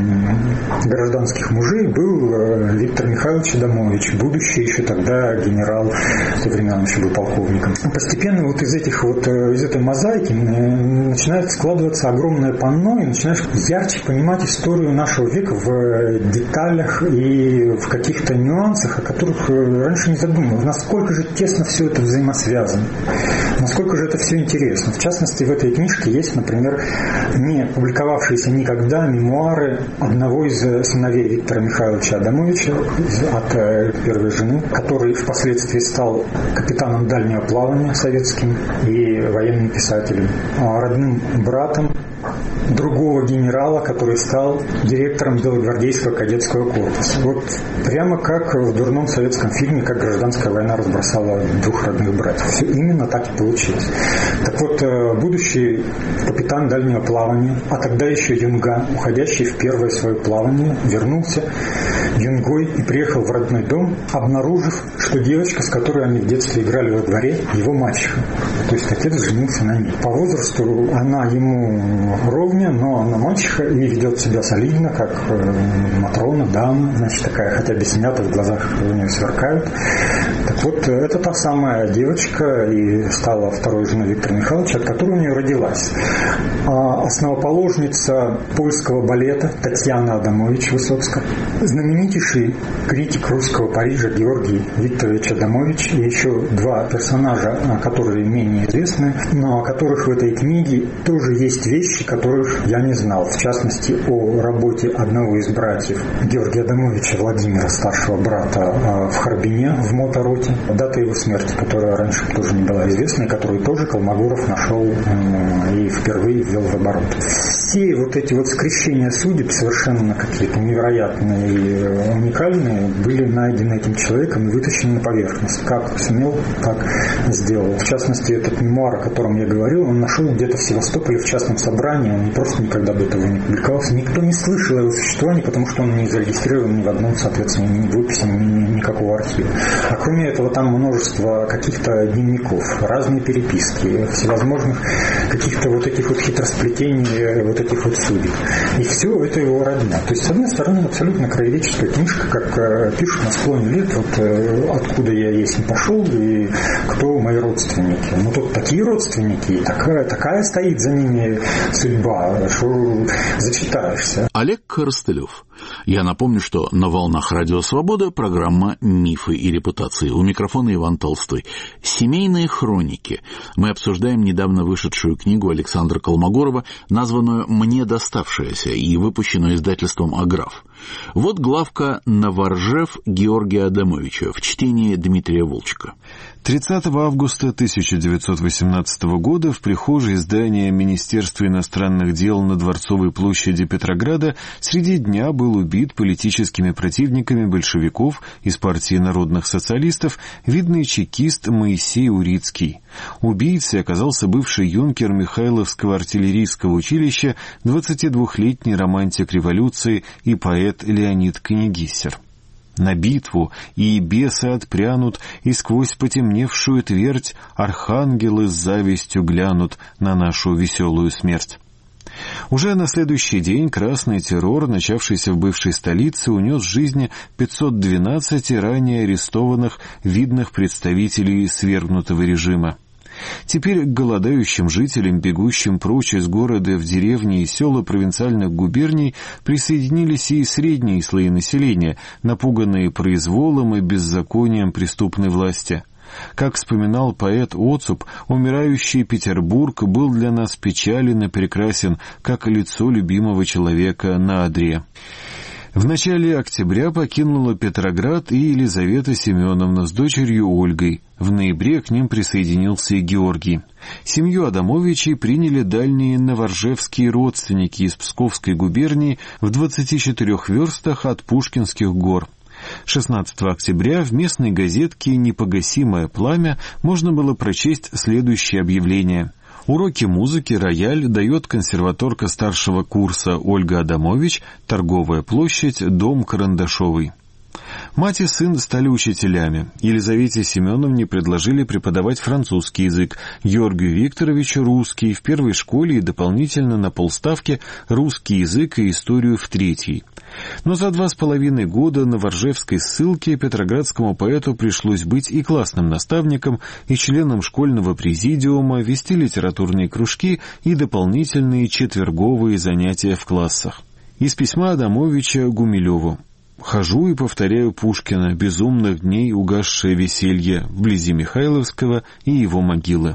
гражданских мужей был Виктор Михайлович Адамович, будущий еще тогда генерал, в те времена он еще был полковником. Постепенно вот из этих вот, из этой мозаики начинает складываться огромное панно, и начинаешь ярче понимать историю нашего века в деталях и в каких-то нюансах, о которых раньше не задумывал. Насколько же тесно все это взаимосвязано, насколько же это все интересно. В частности, в этой книжке есть, например, не публиковавшиеся никогда мемуары одного из сыновей Виктора Михайловича Адамовича от первой жены, который впоследствии стал капитаном дальнего плавания советским и военным писателем, родным братом другого генерала, который стал директором Белогвардейского кадетского корпуса. Вот прямо как в дурном советском фильме, как гражданская война разбросала двух родных братьев. Все именно так и получилось. Так вот, будущий капитан дальнего плавания, а тогда еще юнга, уходящий в первое свое плавание, вернулся юнгой и приехал в родной дом, обнаружив, что девочка, с которой они в детстве играли во дворе, его мачеха. То есть отец женился на ней. По возрасту она ему ровня, но она мачеха и ведет себя солидно, как матрона, дама, значит, такая, хотя без снята, в глазах у нее сверкают. Так вот, это та самая девочка и стала второй женой Виктора Михайловича, от которой у нее родилась основоположница польского балета Татьяна Адамович Высоцкая, знаменитейший критик русского Парижа Георгий Викторович Адамович, и еще два персонажа, которые менее известны, но о которых в этой книге тоже есть вещи, которых я не знал. В частности, о работе одного из братьев Георгия Адамовича, Владимира, старшего брата, в Харбине, в мотороте. Дата его смерти, которая раньше тоже не была известна, и которую тоже Колмогоров нашел и впервые ввел в оборот. Все вот эти вот скрещения судеб, совершенно какие-то невероятные и уникальные, были найдены этим человеком и вытащены на поверхность. Как сумел, так сделал. В частности, этот мемуар, о котором я говорил, он нашел где-то в Севастополе в частном собрании, он просто никогда до этого не публиковался. Никто не слышал о его существовании, потому что он не зарегистрирован ни в одном, соответственно, ни в описи, ни, ни никакого архива. А кроме этого, там множество каких-то дневников, разные переписки, всевозможных каких-то вот этих вот хитросплетений, вот этих вот судеб. И все это его родня. То есть, с одной стороны, абсолютно краеведческая книжка, как пишут на склоне лет, вот откуда я есть не пошел и кто мои родственники. Ну, тут такие родственники, и такая, такая стоит за ними судьба, что зачитаешься. Олег Коростылев. Я напомню, что на волнах Радио Свобода программа «Мифы и репутации». У микрофона Иван Толстой. «Семейные хроники». Мы обсуждаем недавно вышедшую книгу Александра Колмогорова, названную «Мне доставшаяся» и выпущенную издательством «Аграф». Вот главка «Новоржев» Георгия Адамовича в чтении Дмитрия Волчка. тридцатого августа тысяча девятьсот восемнадцатого года в прихожей здания Министерства иностранных дел на Дворцовой площади Петрограда среди дня был убит политическими противниками большевиков из партии народных социалистов видный чекист Моисей Урицкий. Убийцей оказался бывший юнкер Михайловского артиллерийского училища, двадцатидвухлетний романтик революции и поэт Леонид Княгиссер. на битву, и бесы отпрянут, и сквозь потемневшую твердь архангелы с завистью глянут на нашу веселую смерть. Уже на следующий день красный террор, начавшийся в бывшей столице, унес жизни пятьсот двенадцать ранее арестованных видных представителей свергнутого режима. Теперь к голодающим жителям, бегущим прочь из города в деревни и села провинциальных губерний, присоединились и средние слои населения, напуганные произволом и беззаконием преступной власти. Как вспоминал поэт Оцуп, умирающий Петербург был для нас печален и прекрасен, как лицо любимого человека на одре. В начале октября покинула Петроград и Елизавета Семеновна с дочерью Ольгой. В ноябре к ним присоединился и Георгий. Семью Адамовичей приняли дальние новоржевские родственники из Псковской губернии в двадцати четырёх верстах от Пушкинских гор. шестнадцатого октября в местной газетке «Непогасимое пламя» можно было прочесть следующее объявление. Уроки музыки «Рояль» дает консерваторка старшего курса Ольга Адамович, Торговая площадь, дом Карандашовый. Мать и сын стали учителями. Елизавете Семеновне предложили преподавать французский язык, Георгию Викторовичу русский в первой школе и дополнительно на полставки русский язык и историю в третьей. Но за два с половиной года на Воржевской ссылке петроградскому поэту пришлось быть и классным наставником, и членом школьного президиума, вести литературные кружки и дополнительные четверговые занятия в классах. Из письма Адамовича Гумилеву. «Хожу и повторяю Пушкина, безумных дней угасшее веселье, вблизи Михайловского и его могилы».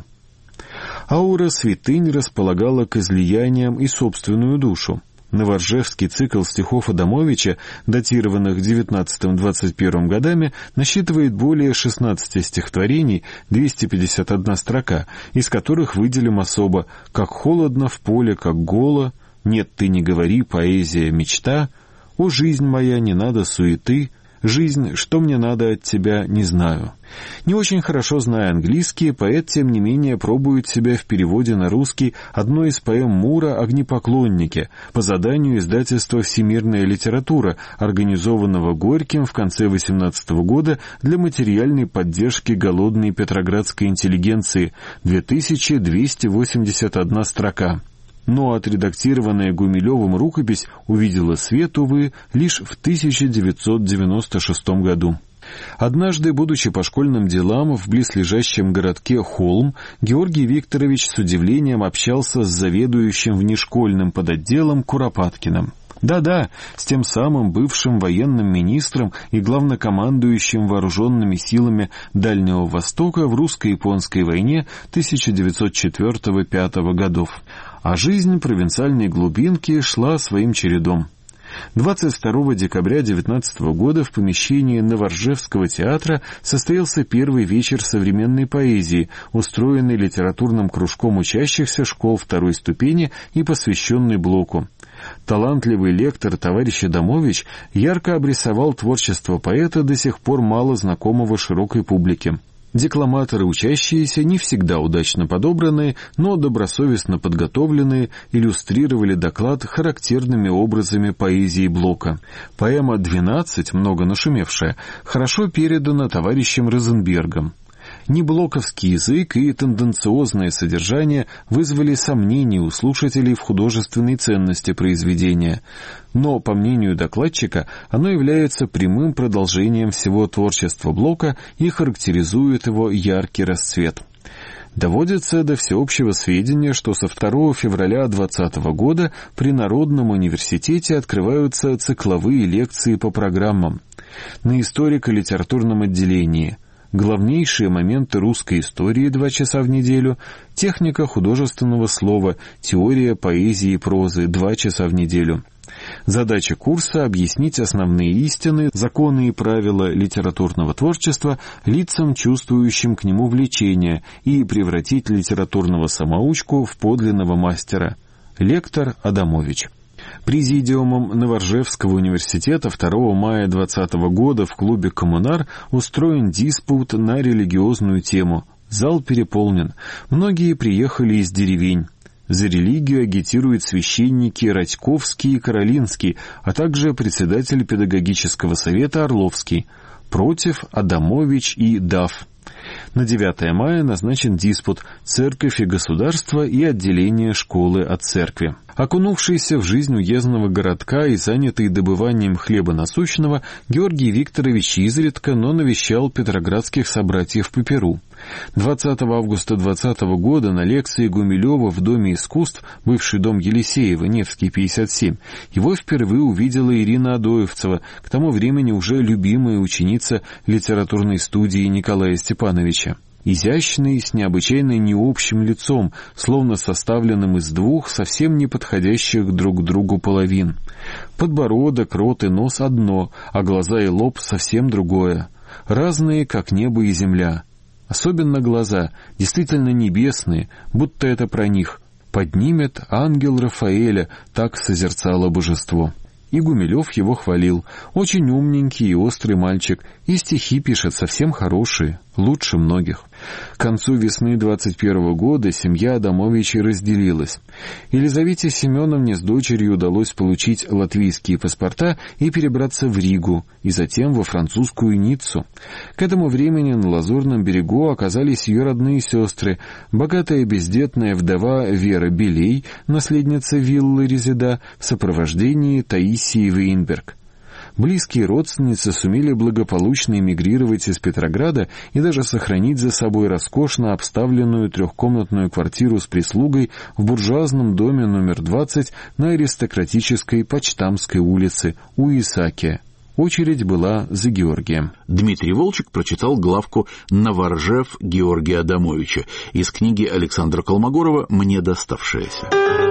Аура святынь располагала к излияниям и собственную душу. Новоржевский цикл стихов Адамовича, датированных девятнадцатым-двадцать первым годами, насчитывает более шестнадцати стихотворений, двести пятьдесят одна строка, из которых выделим особо «Как холодно в поле, как голо», «Нет, ты не говори, поэзия, мечта», «О, жизнь моя, не надо суеты», «Жизнь, что мне надо от тебя, не знаю». Не очень хорошо зная английский, поэт, тем не менее, пробует себя в переводе на русский одной из поэм Мура «Огнепоклонники» по заданию издательства «Всемирная литература», организованного Горьким в конце восемнадцатого года для материальной поддержки голодной петроградской интеллигенции, две тысячи двести восемьдесят одна строка. Но отредактированная Гумилевым рукопись увидела свет, увы, лишь в тысяча девятьсот девяносто шестом году. Однажды, будучи по школьным делам в близлежащем городке Холм, Георгий Викторович с удивлением общался с заведующим внешкольным подотделом Куропаткиным. Да-да, с тем самым бывшим военным министром и главнокомандующим вооруженными силами Дальнего Востока в русско-японской войне тысяча девятьсот четвёртого — пятого годов. А жизнь провинциальной глубинки шла своим чередом. двадцать второго декабря девятнадцатого года в помещении Новоржевского театра состоялся первый вечер современной поэзии, устроенный литературным кружком учащихся школ второй ступени и посвященный Блоку. Талантливый лектор товарищ Адамович ярко обрисовал творчество поэта, до сих пор мало знакомого широкой публике. Декламаторы, учащиеся, не всегда удачно подобранные, но добросовестно подготовленные, иллюстрировали доклад характерными образами поэзии Блока. Поэма «двенадцать», много нашумевшая, хорошо передана товарищем Розенбергом. Неблоковский язык и тенденциозное содержание вызвали сомнения у слушателей в художественной ценности произведения. Но, по мнению докладчика, оно является прямым продолжением всего творчества Блока и характеризует его яркий расцвет. Доводится до всеобщего сведения, что со второго февраля двадцатого года при Народном университете открываются цикловые лекции по программам. На историко-литературном отделении главнейшие моменты русской истории два часа в неделю, техника художественного слова, теория поэзии и прозы два часа в неделю. Задача курса — объяснить основные истины, законы и правила литературного творчества лицам, чувствующим к нему влечение, и превратить литературного самоучку в подлинного мастера. Лектор Адамович. Президиумом Новоржевского университета второго мая двадцатого года в клубе «Коммунар» устроен диспут на религиозную тему. Зал переполнен. Многие приехали из деревень. За религию агитируют священники Радьковский и Каролинский, а также председатель педагогического совета Орловский. Против Адамович и Даф. На девятое мая назначен диспут «Церковь и государство» и отделение школы от церкви. Окунувшийся в жизнь уездного городка и занятый добыванием хлеба насущного, Георгий Викторович изредка, но навещал петроградских собратьев по перу. двадцатого августа двадцатого года на лекции Гумилева в Доме искусств, бывший дом Елисеева, Невский, пятьдесят семь, его впервые увидела Ирина Адоевцева, к тому времени уже любимая ученица литературной студии Николая Степановича. Изящный, с необычайно необщим лицом, словно составленным из двух совсем не подходящих друг к другу половин. Подбородок, рот и нос одно, а глаза и лоб совсем другое. Разные, как небо и земля. Особенно глаза, действительно небесные, будто это про них. Поднимет ангел Рафаэля, так созерцало божество. И Гумилев его хвалил. Очень умненький и острый мальчик, и стихи пишет совсем хорошие, лучше многих. К концу весны двадцать первого года семья Адамовичей разделилась. Елизавете Семеновне с дочерью удалось получить латвийские паспорта и перебраться в Ригу, и затем во французскую Ниццу. К этому времени на Лазурном берегу оказались ее родные сестры, богатая бездетная вдова Вера Белей, наследница виллы Резеда, в сопровождении Таисии Вейнберг. Близкие родственницы сумели благополучно эмигрировать из Петрограда и даже сохранить за собой роскошно обставленную трехкомнатную квартиру с прислугой в буржуазном доме номер двадцать на аристократической Почтамской улице у Исаакия. Очередь была за Георгием. Дмитрий Волчек прочитал главку «Новоржев» Георгия Адамовича из книги Александра Колмогорова «Мне доставшееся».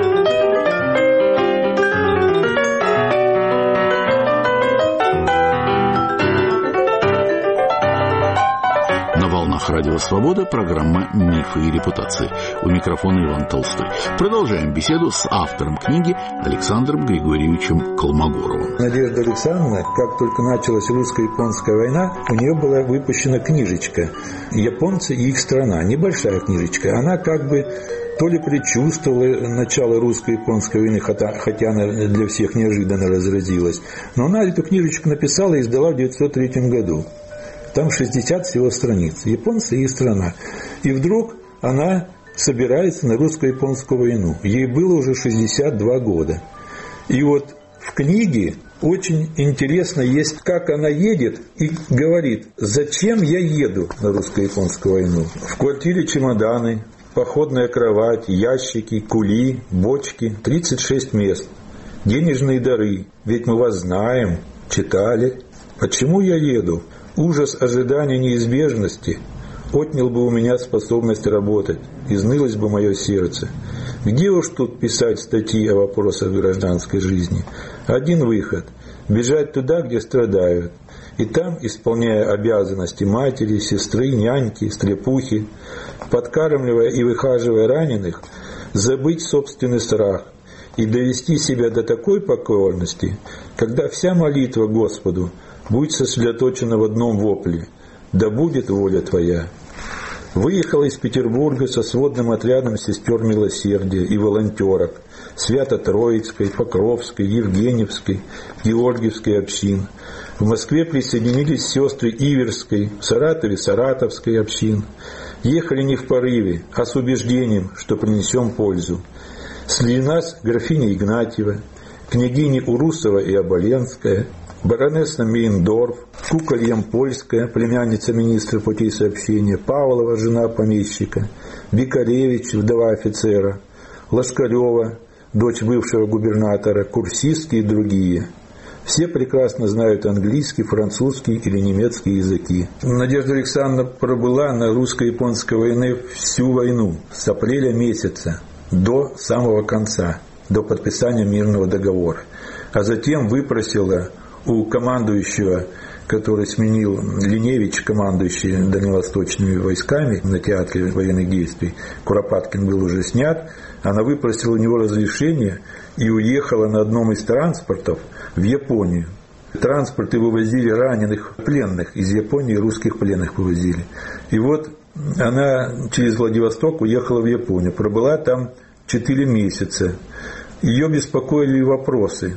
Радио «Свобода», программа «Мифы и репутации». У микрофона Иван Толстой. Продолжаем беседу с автором книги Александром Григорьевичем Колмогоровым. Надежда Александровна, как только началась русско-японская война, у нее была выпущена книжечка «Японцы и их страна». Небольшая книжечка. Она как бы то ли предчувствовала начало русско-японской войны, хотя, хотя она для всех неожиданно разразилась. Но она эту книжечку написала и издала в девятьсот третьем году. Там шестьдесят всего страниц. Японцы и страна. И вдруг она собирается на русско-японскую войну. Ей было уже шестьдесят два года. И вот в книге очень интересно есть, как она едет и говорит, зачем я еду на русско-японскую войну. В квартире чемоданы, походная кровать, ящики, кули, бочки, тридцать шесть мест. Денежные дары. Ведь мы вас знаем, читали. Почему я еду? Ужас ожидания неизбежности отнял бы у меня способность работать, изнылось бы мое сердце. Где уж тут писать статьи о вопросах гражданской жизни? Один выход – бежать туда, где страдают, и там, исполняя обязанности матери, сестры, няньки, стрепухи, подкармливая и выхаживая раненых, забыть собственный страх и довести себя до такой покорности, когда вся молитва Господу будет сосредоточена в одном вопле: «Да будет воля Твоя». Выехала из Петербурга со сводным отрядом сестер милосердия и волонтерок Свято-Троицкой, Покровской, Евгеньевской, Георгиевской общин. В Москве присоединились сестры Иверской, в Саратове Саратовской общин. Ехали не в порыве, а с убеждением, что принесем пользу. Среди нас графиня Игнатьева, княгини Урусова и Оболенская, баронесса Мейндорф, Кукольем Польская, племянница министра путей сообщения, Павлова, жена помещика, Бикаревич, вдова офицера, Лошкарева, дочь бывшего губернатора, курсистки и другие. Все прекрасно знают английский, французский или немецкий языки. Надежда Александровна пробыла на русско-японской войне всю войну, с апреля месяца до самого конца, до подписания мирного договора. А затем выпросила у командующего, который сменил Линевич, командующий дальневосточными войсками на театре военных действий, Куропаткин был уже снят, она выпросила у него разрешение и уехала на одном из транспортов в Японию. Транспорты вывозили раненых пленных из Японии, русских пленных вывозили. И вот она через Владивосток уехала в Японию, пробыла там четыре месяца. Ее беспокоили вопросы.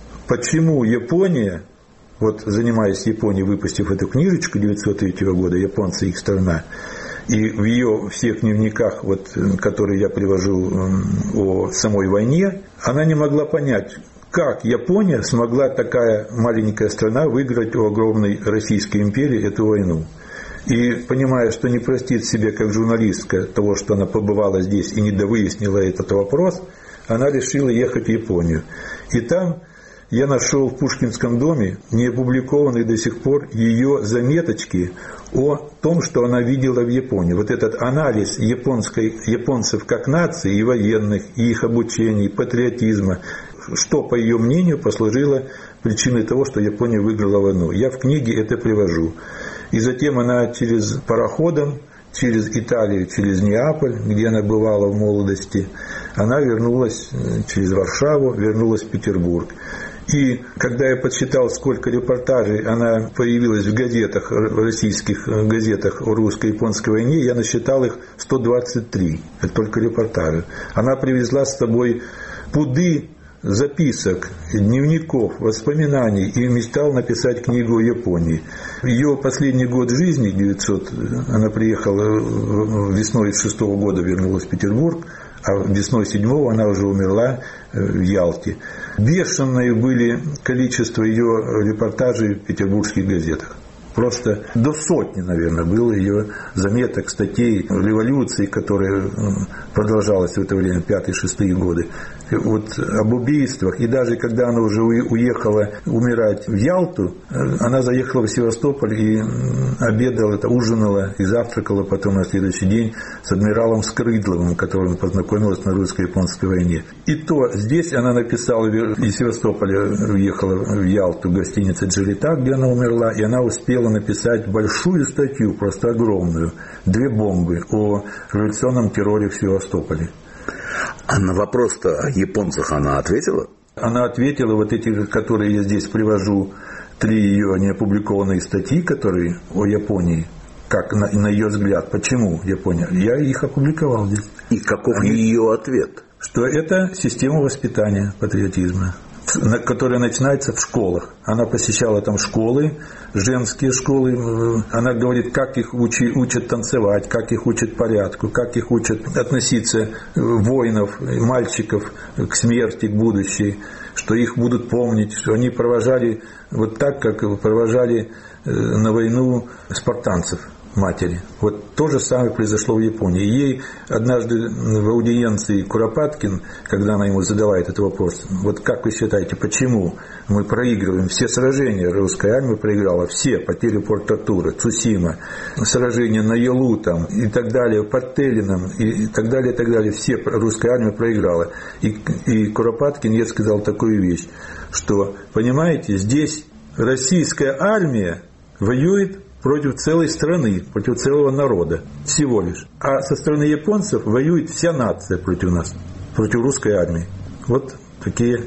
Почему Япония, вот занимаясь Японией, выпустив эту книжечку девятьсот третьего года «Японцы и их страна», и в ее всех дневниках, вот, которые я привожу о самой войне, она не могла понять, как Япония смогла, такая маленькая страна, выиграть у огромной Российской империи эту войну. И понимая, что не простит себе как журналистка того, что она побывала здесь и не довыяснила этот вопрос, она решила ехать в Японию. И там я нашел в Пушкинском доме не опубликованные до сих пор ее заметочки о том, что она видела в Японии. Вот этот анализ японской, японцев как нации, и военных, и их обучения, и патриотизма, что, по ее мнению, послужило причиной того, что Япония выиграла войну. Я в книге это привожу. И затем она через пароходом, через Италию, через Неаполь, где она бывала в молодости, она вернулась через Варшаву, вернулась в Петербург. И когда я подсчитал, сколько репортажей она появилась в газетах, в российских газетах о русско-японской войне, я насчитал их сто двадцать три. Это только репортажи. Она привезла с собой пуды записок, дневников, воспоминаний и мечтал написать книгу о Японии. Ее последний год жизни, девятьсот, она приехала весной шестого года, вернулась в Петербург, а весной седьмого она уже умерла в Ялте. Бешеное были количество ее репортажей в петербургских газетах. Просто до сотни, наверное, было ее заметок, статей революции, которая продолжалась в это время, пятые-шестые годы. Вот об убийствах. И даже когда она уже уехала умирать в Ялту, она заехала в Севастополь и обедала, ужинала и завтракала потом на следующий день с адмиралом Скрыдловым, которым познакомилась на русско-японской войне. И то здесь она написала, из Севастополя уехала в Ялту, в гостинице «Джелита», где она умерла, и она успела написать большую статью, просто огромную, две бомбы о революционном терроре в Севастополе. А на вопрос-то о японцах она ответила? Она ответила, вот эти, которые я здесь привожу, три ее неопубликованные статьи, которые о Японии, как на, на ее взгляд, почему Япония, я их опубликовал здесь. И каков Они, ее ответ? Что это система воспитания патриотизма, которая начинается в школах. Она посещала там школы, женские школы. Она говорит, как их учи, учат танцевать, как их учат порядку, как их учат относиться воинов, мальчиков к смерти, к будущей, что их будут помнить, что они провожали вот так, как провожали на войну спартанцев. Матери. Вот то же самое произошло в Японии. Ей однажды в аудиенции Куропаткин, когда она ему задала этот вопрос, вот как вы считаете, почему мы проигрываем все сражения, русская армия проиграла все, потери Порт-Артура, Цусима, сражения на Ялу там, и так далее, под Телином, и так далее, и так далее, все русская армия проиграла. И, и Куропаткин ей сказал такую вещь, что, понимаете, здесь российская армия воюет против целой страны, против целого народа, всего лишь. А со стороны японцев воюет вся нация против нас, против русской армии. Вот такие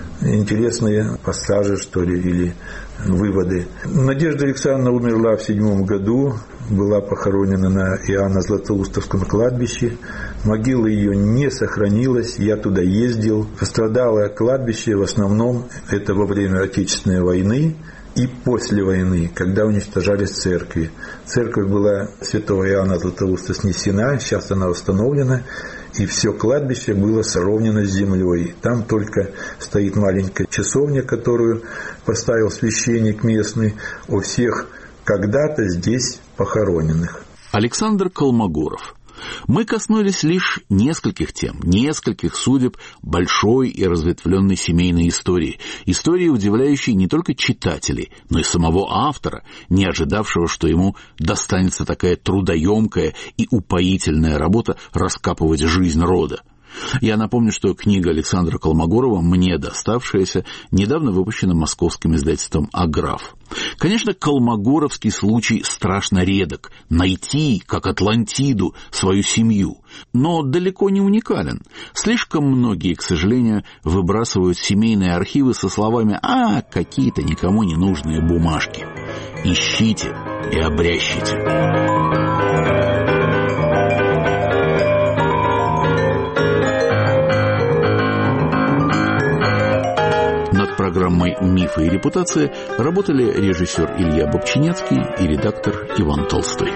интересные пассажи, что ли, или выводы. Надежда Александровна умерла в седьмом году, была похоронена на Иоанна Златоустовском кладбище. Могила ее не сохранилась, я туда ездил. Пострадало кладбище в основном это во время Отечественной войны и после войны, когда уничтожались церкви. Церковь была святого Иоанна Златоуста снесена, сейчас она восстановлена, и все кладбище было сровнено с землей. Там только стоит маленькая часовня, которую поставил священник местный о всех когда-то здесь похороненных. Александр Колмогоров. Мы коснулись лишь нескольких тем, нескольких судеб большой и разветвленной семейной истории. Истории, удивляющей не только читателей, но и самого автора, не ожидавшего, что ему достанется такая трудоемкая и упоительная работа раскапывать жизнь рода. Я напомню, что книга Александра Колмогорова, мне доставшаяся, недавно выпущена московским издательством «Аграф». Конечно, колмогоровский случай страшно редок. Найти, как Атлантиду, свою семью. Но далеко не уникален. Слишком многие, к сожалению, выбрасывают семейные архивы со словами «А, какие-то никому не нужные бумажки». Ищите и обрящите. программой «Мифы и репутация» работали режиссер Илья Бобчинецкий и редактор Иван Толстой.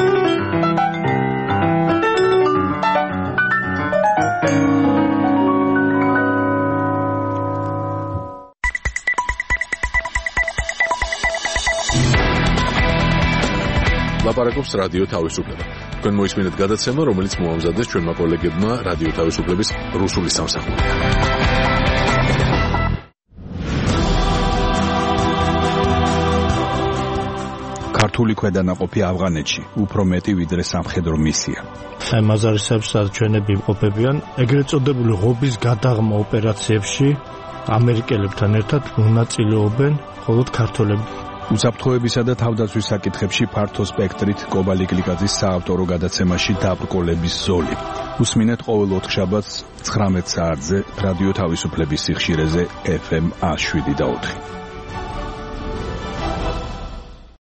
ლაპარაკობს რადიო თავისუფლება. თქვენ მოისმინეთ გადაცემა, რომელიც მოამზადეს ჩვენმა კოლეგებმა რადიო თავისუფლების რუსული სამსახურიდან. ქართული ქვედანაყოფი ავღანეთში უფრო მეტი ვიდრე სამხედრო მისია. აი მაზარისებს ჩვენები იმყოფებიან ეგრეთ წოდებული ღობის გადაღმა ოპერაციებში ამერიკელებთან ერთად მონაწილეობენ მხოლოდ ქართველები. უსაფრთხოებისა და თავდაცვის საკითხებში ფართო სპექტრით კობალი გლიკაძის საავტორო გადაცემაში დაბრკოლების ზოლი. უსმინეთ ყოველ ოთხშაბათს ცხრამეტ საათზე რადიო თავისუფლების სიხშირეზე ეფ ემ ათი შვიდი და ოთხი.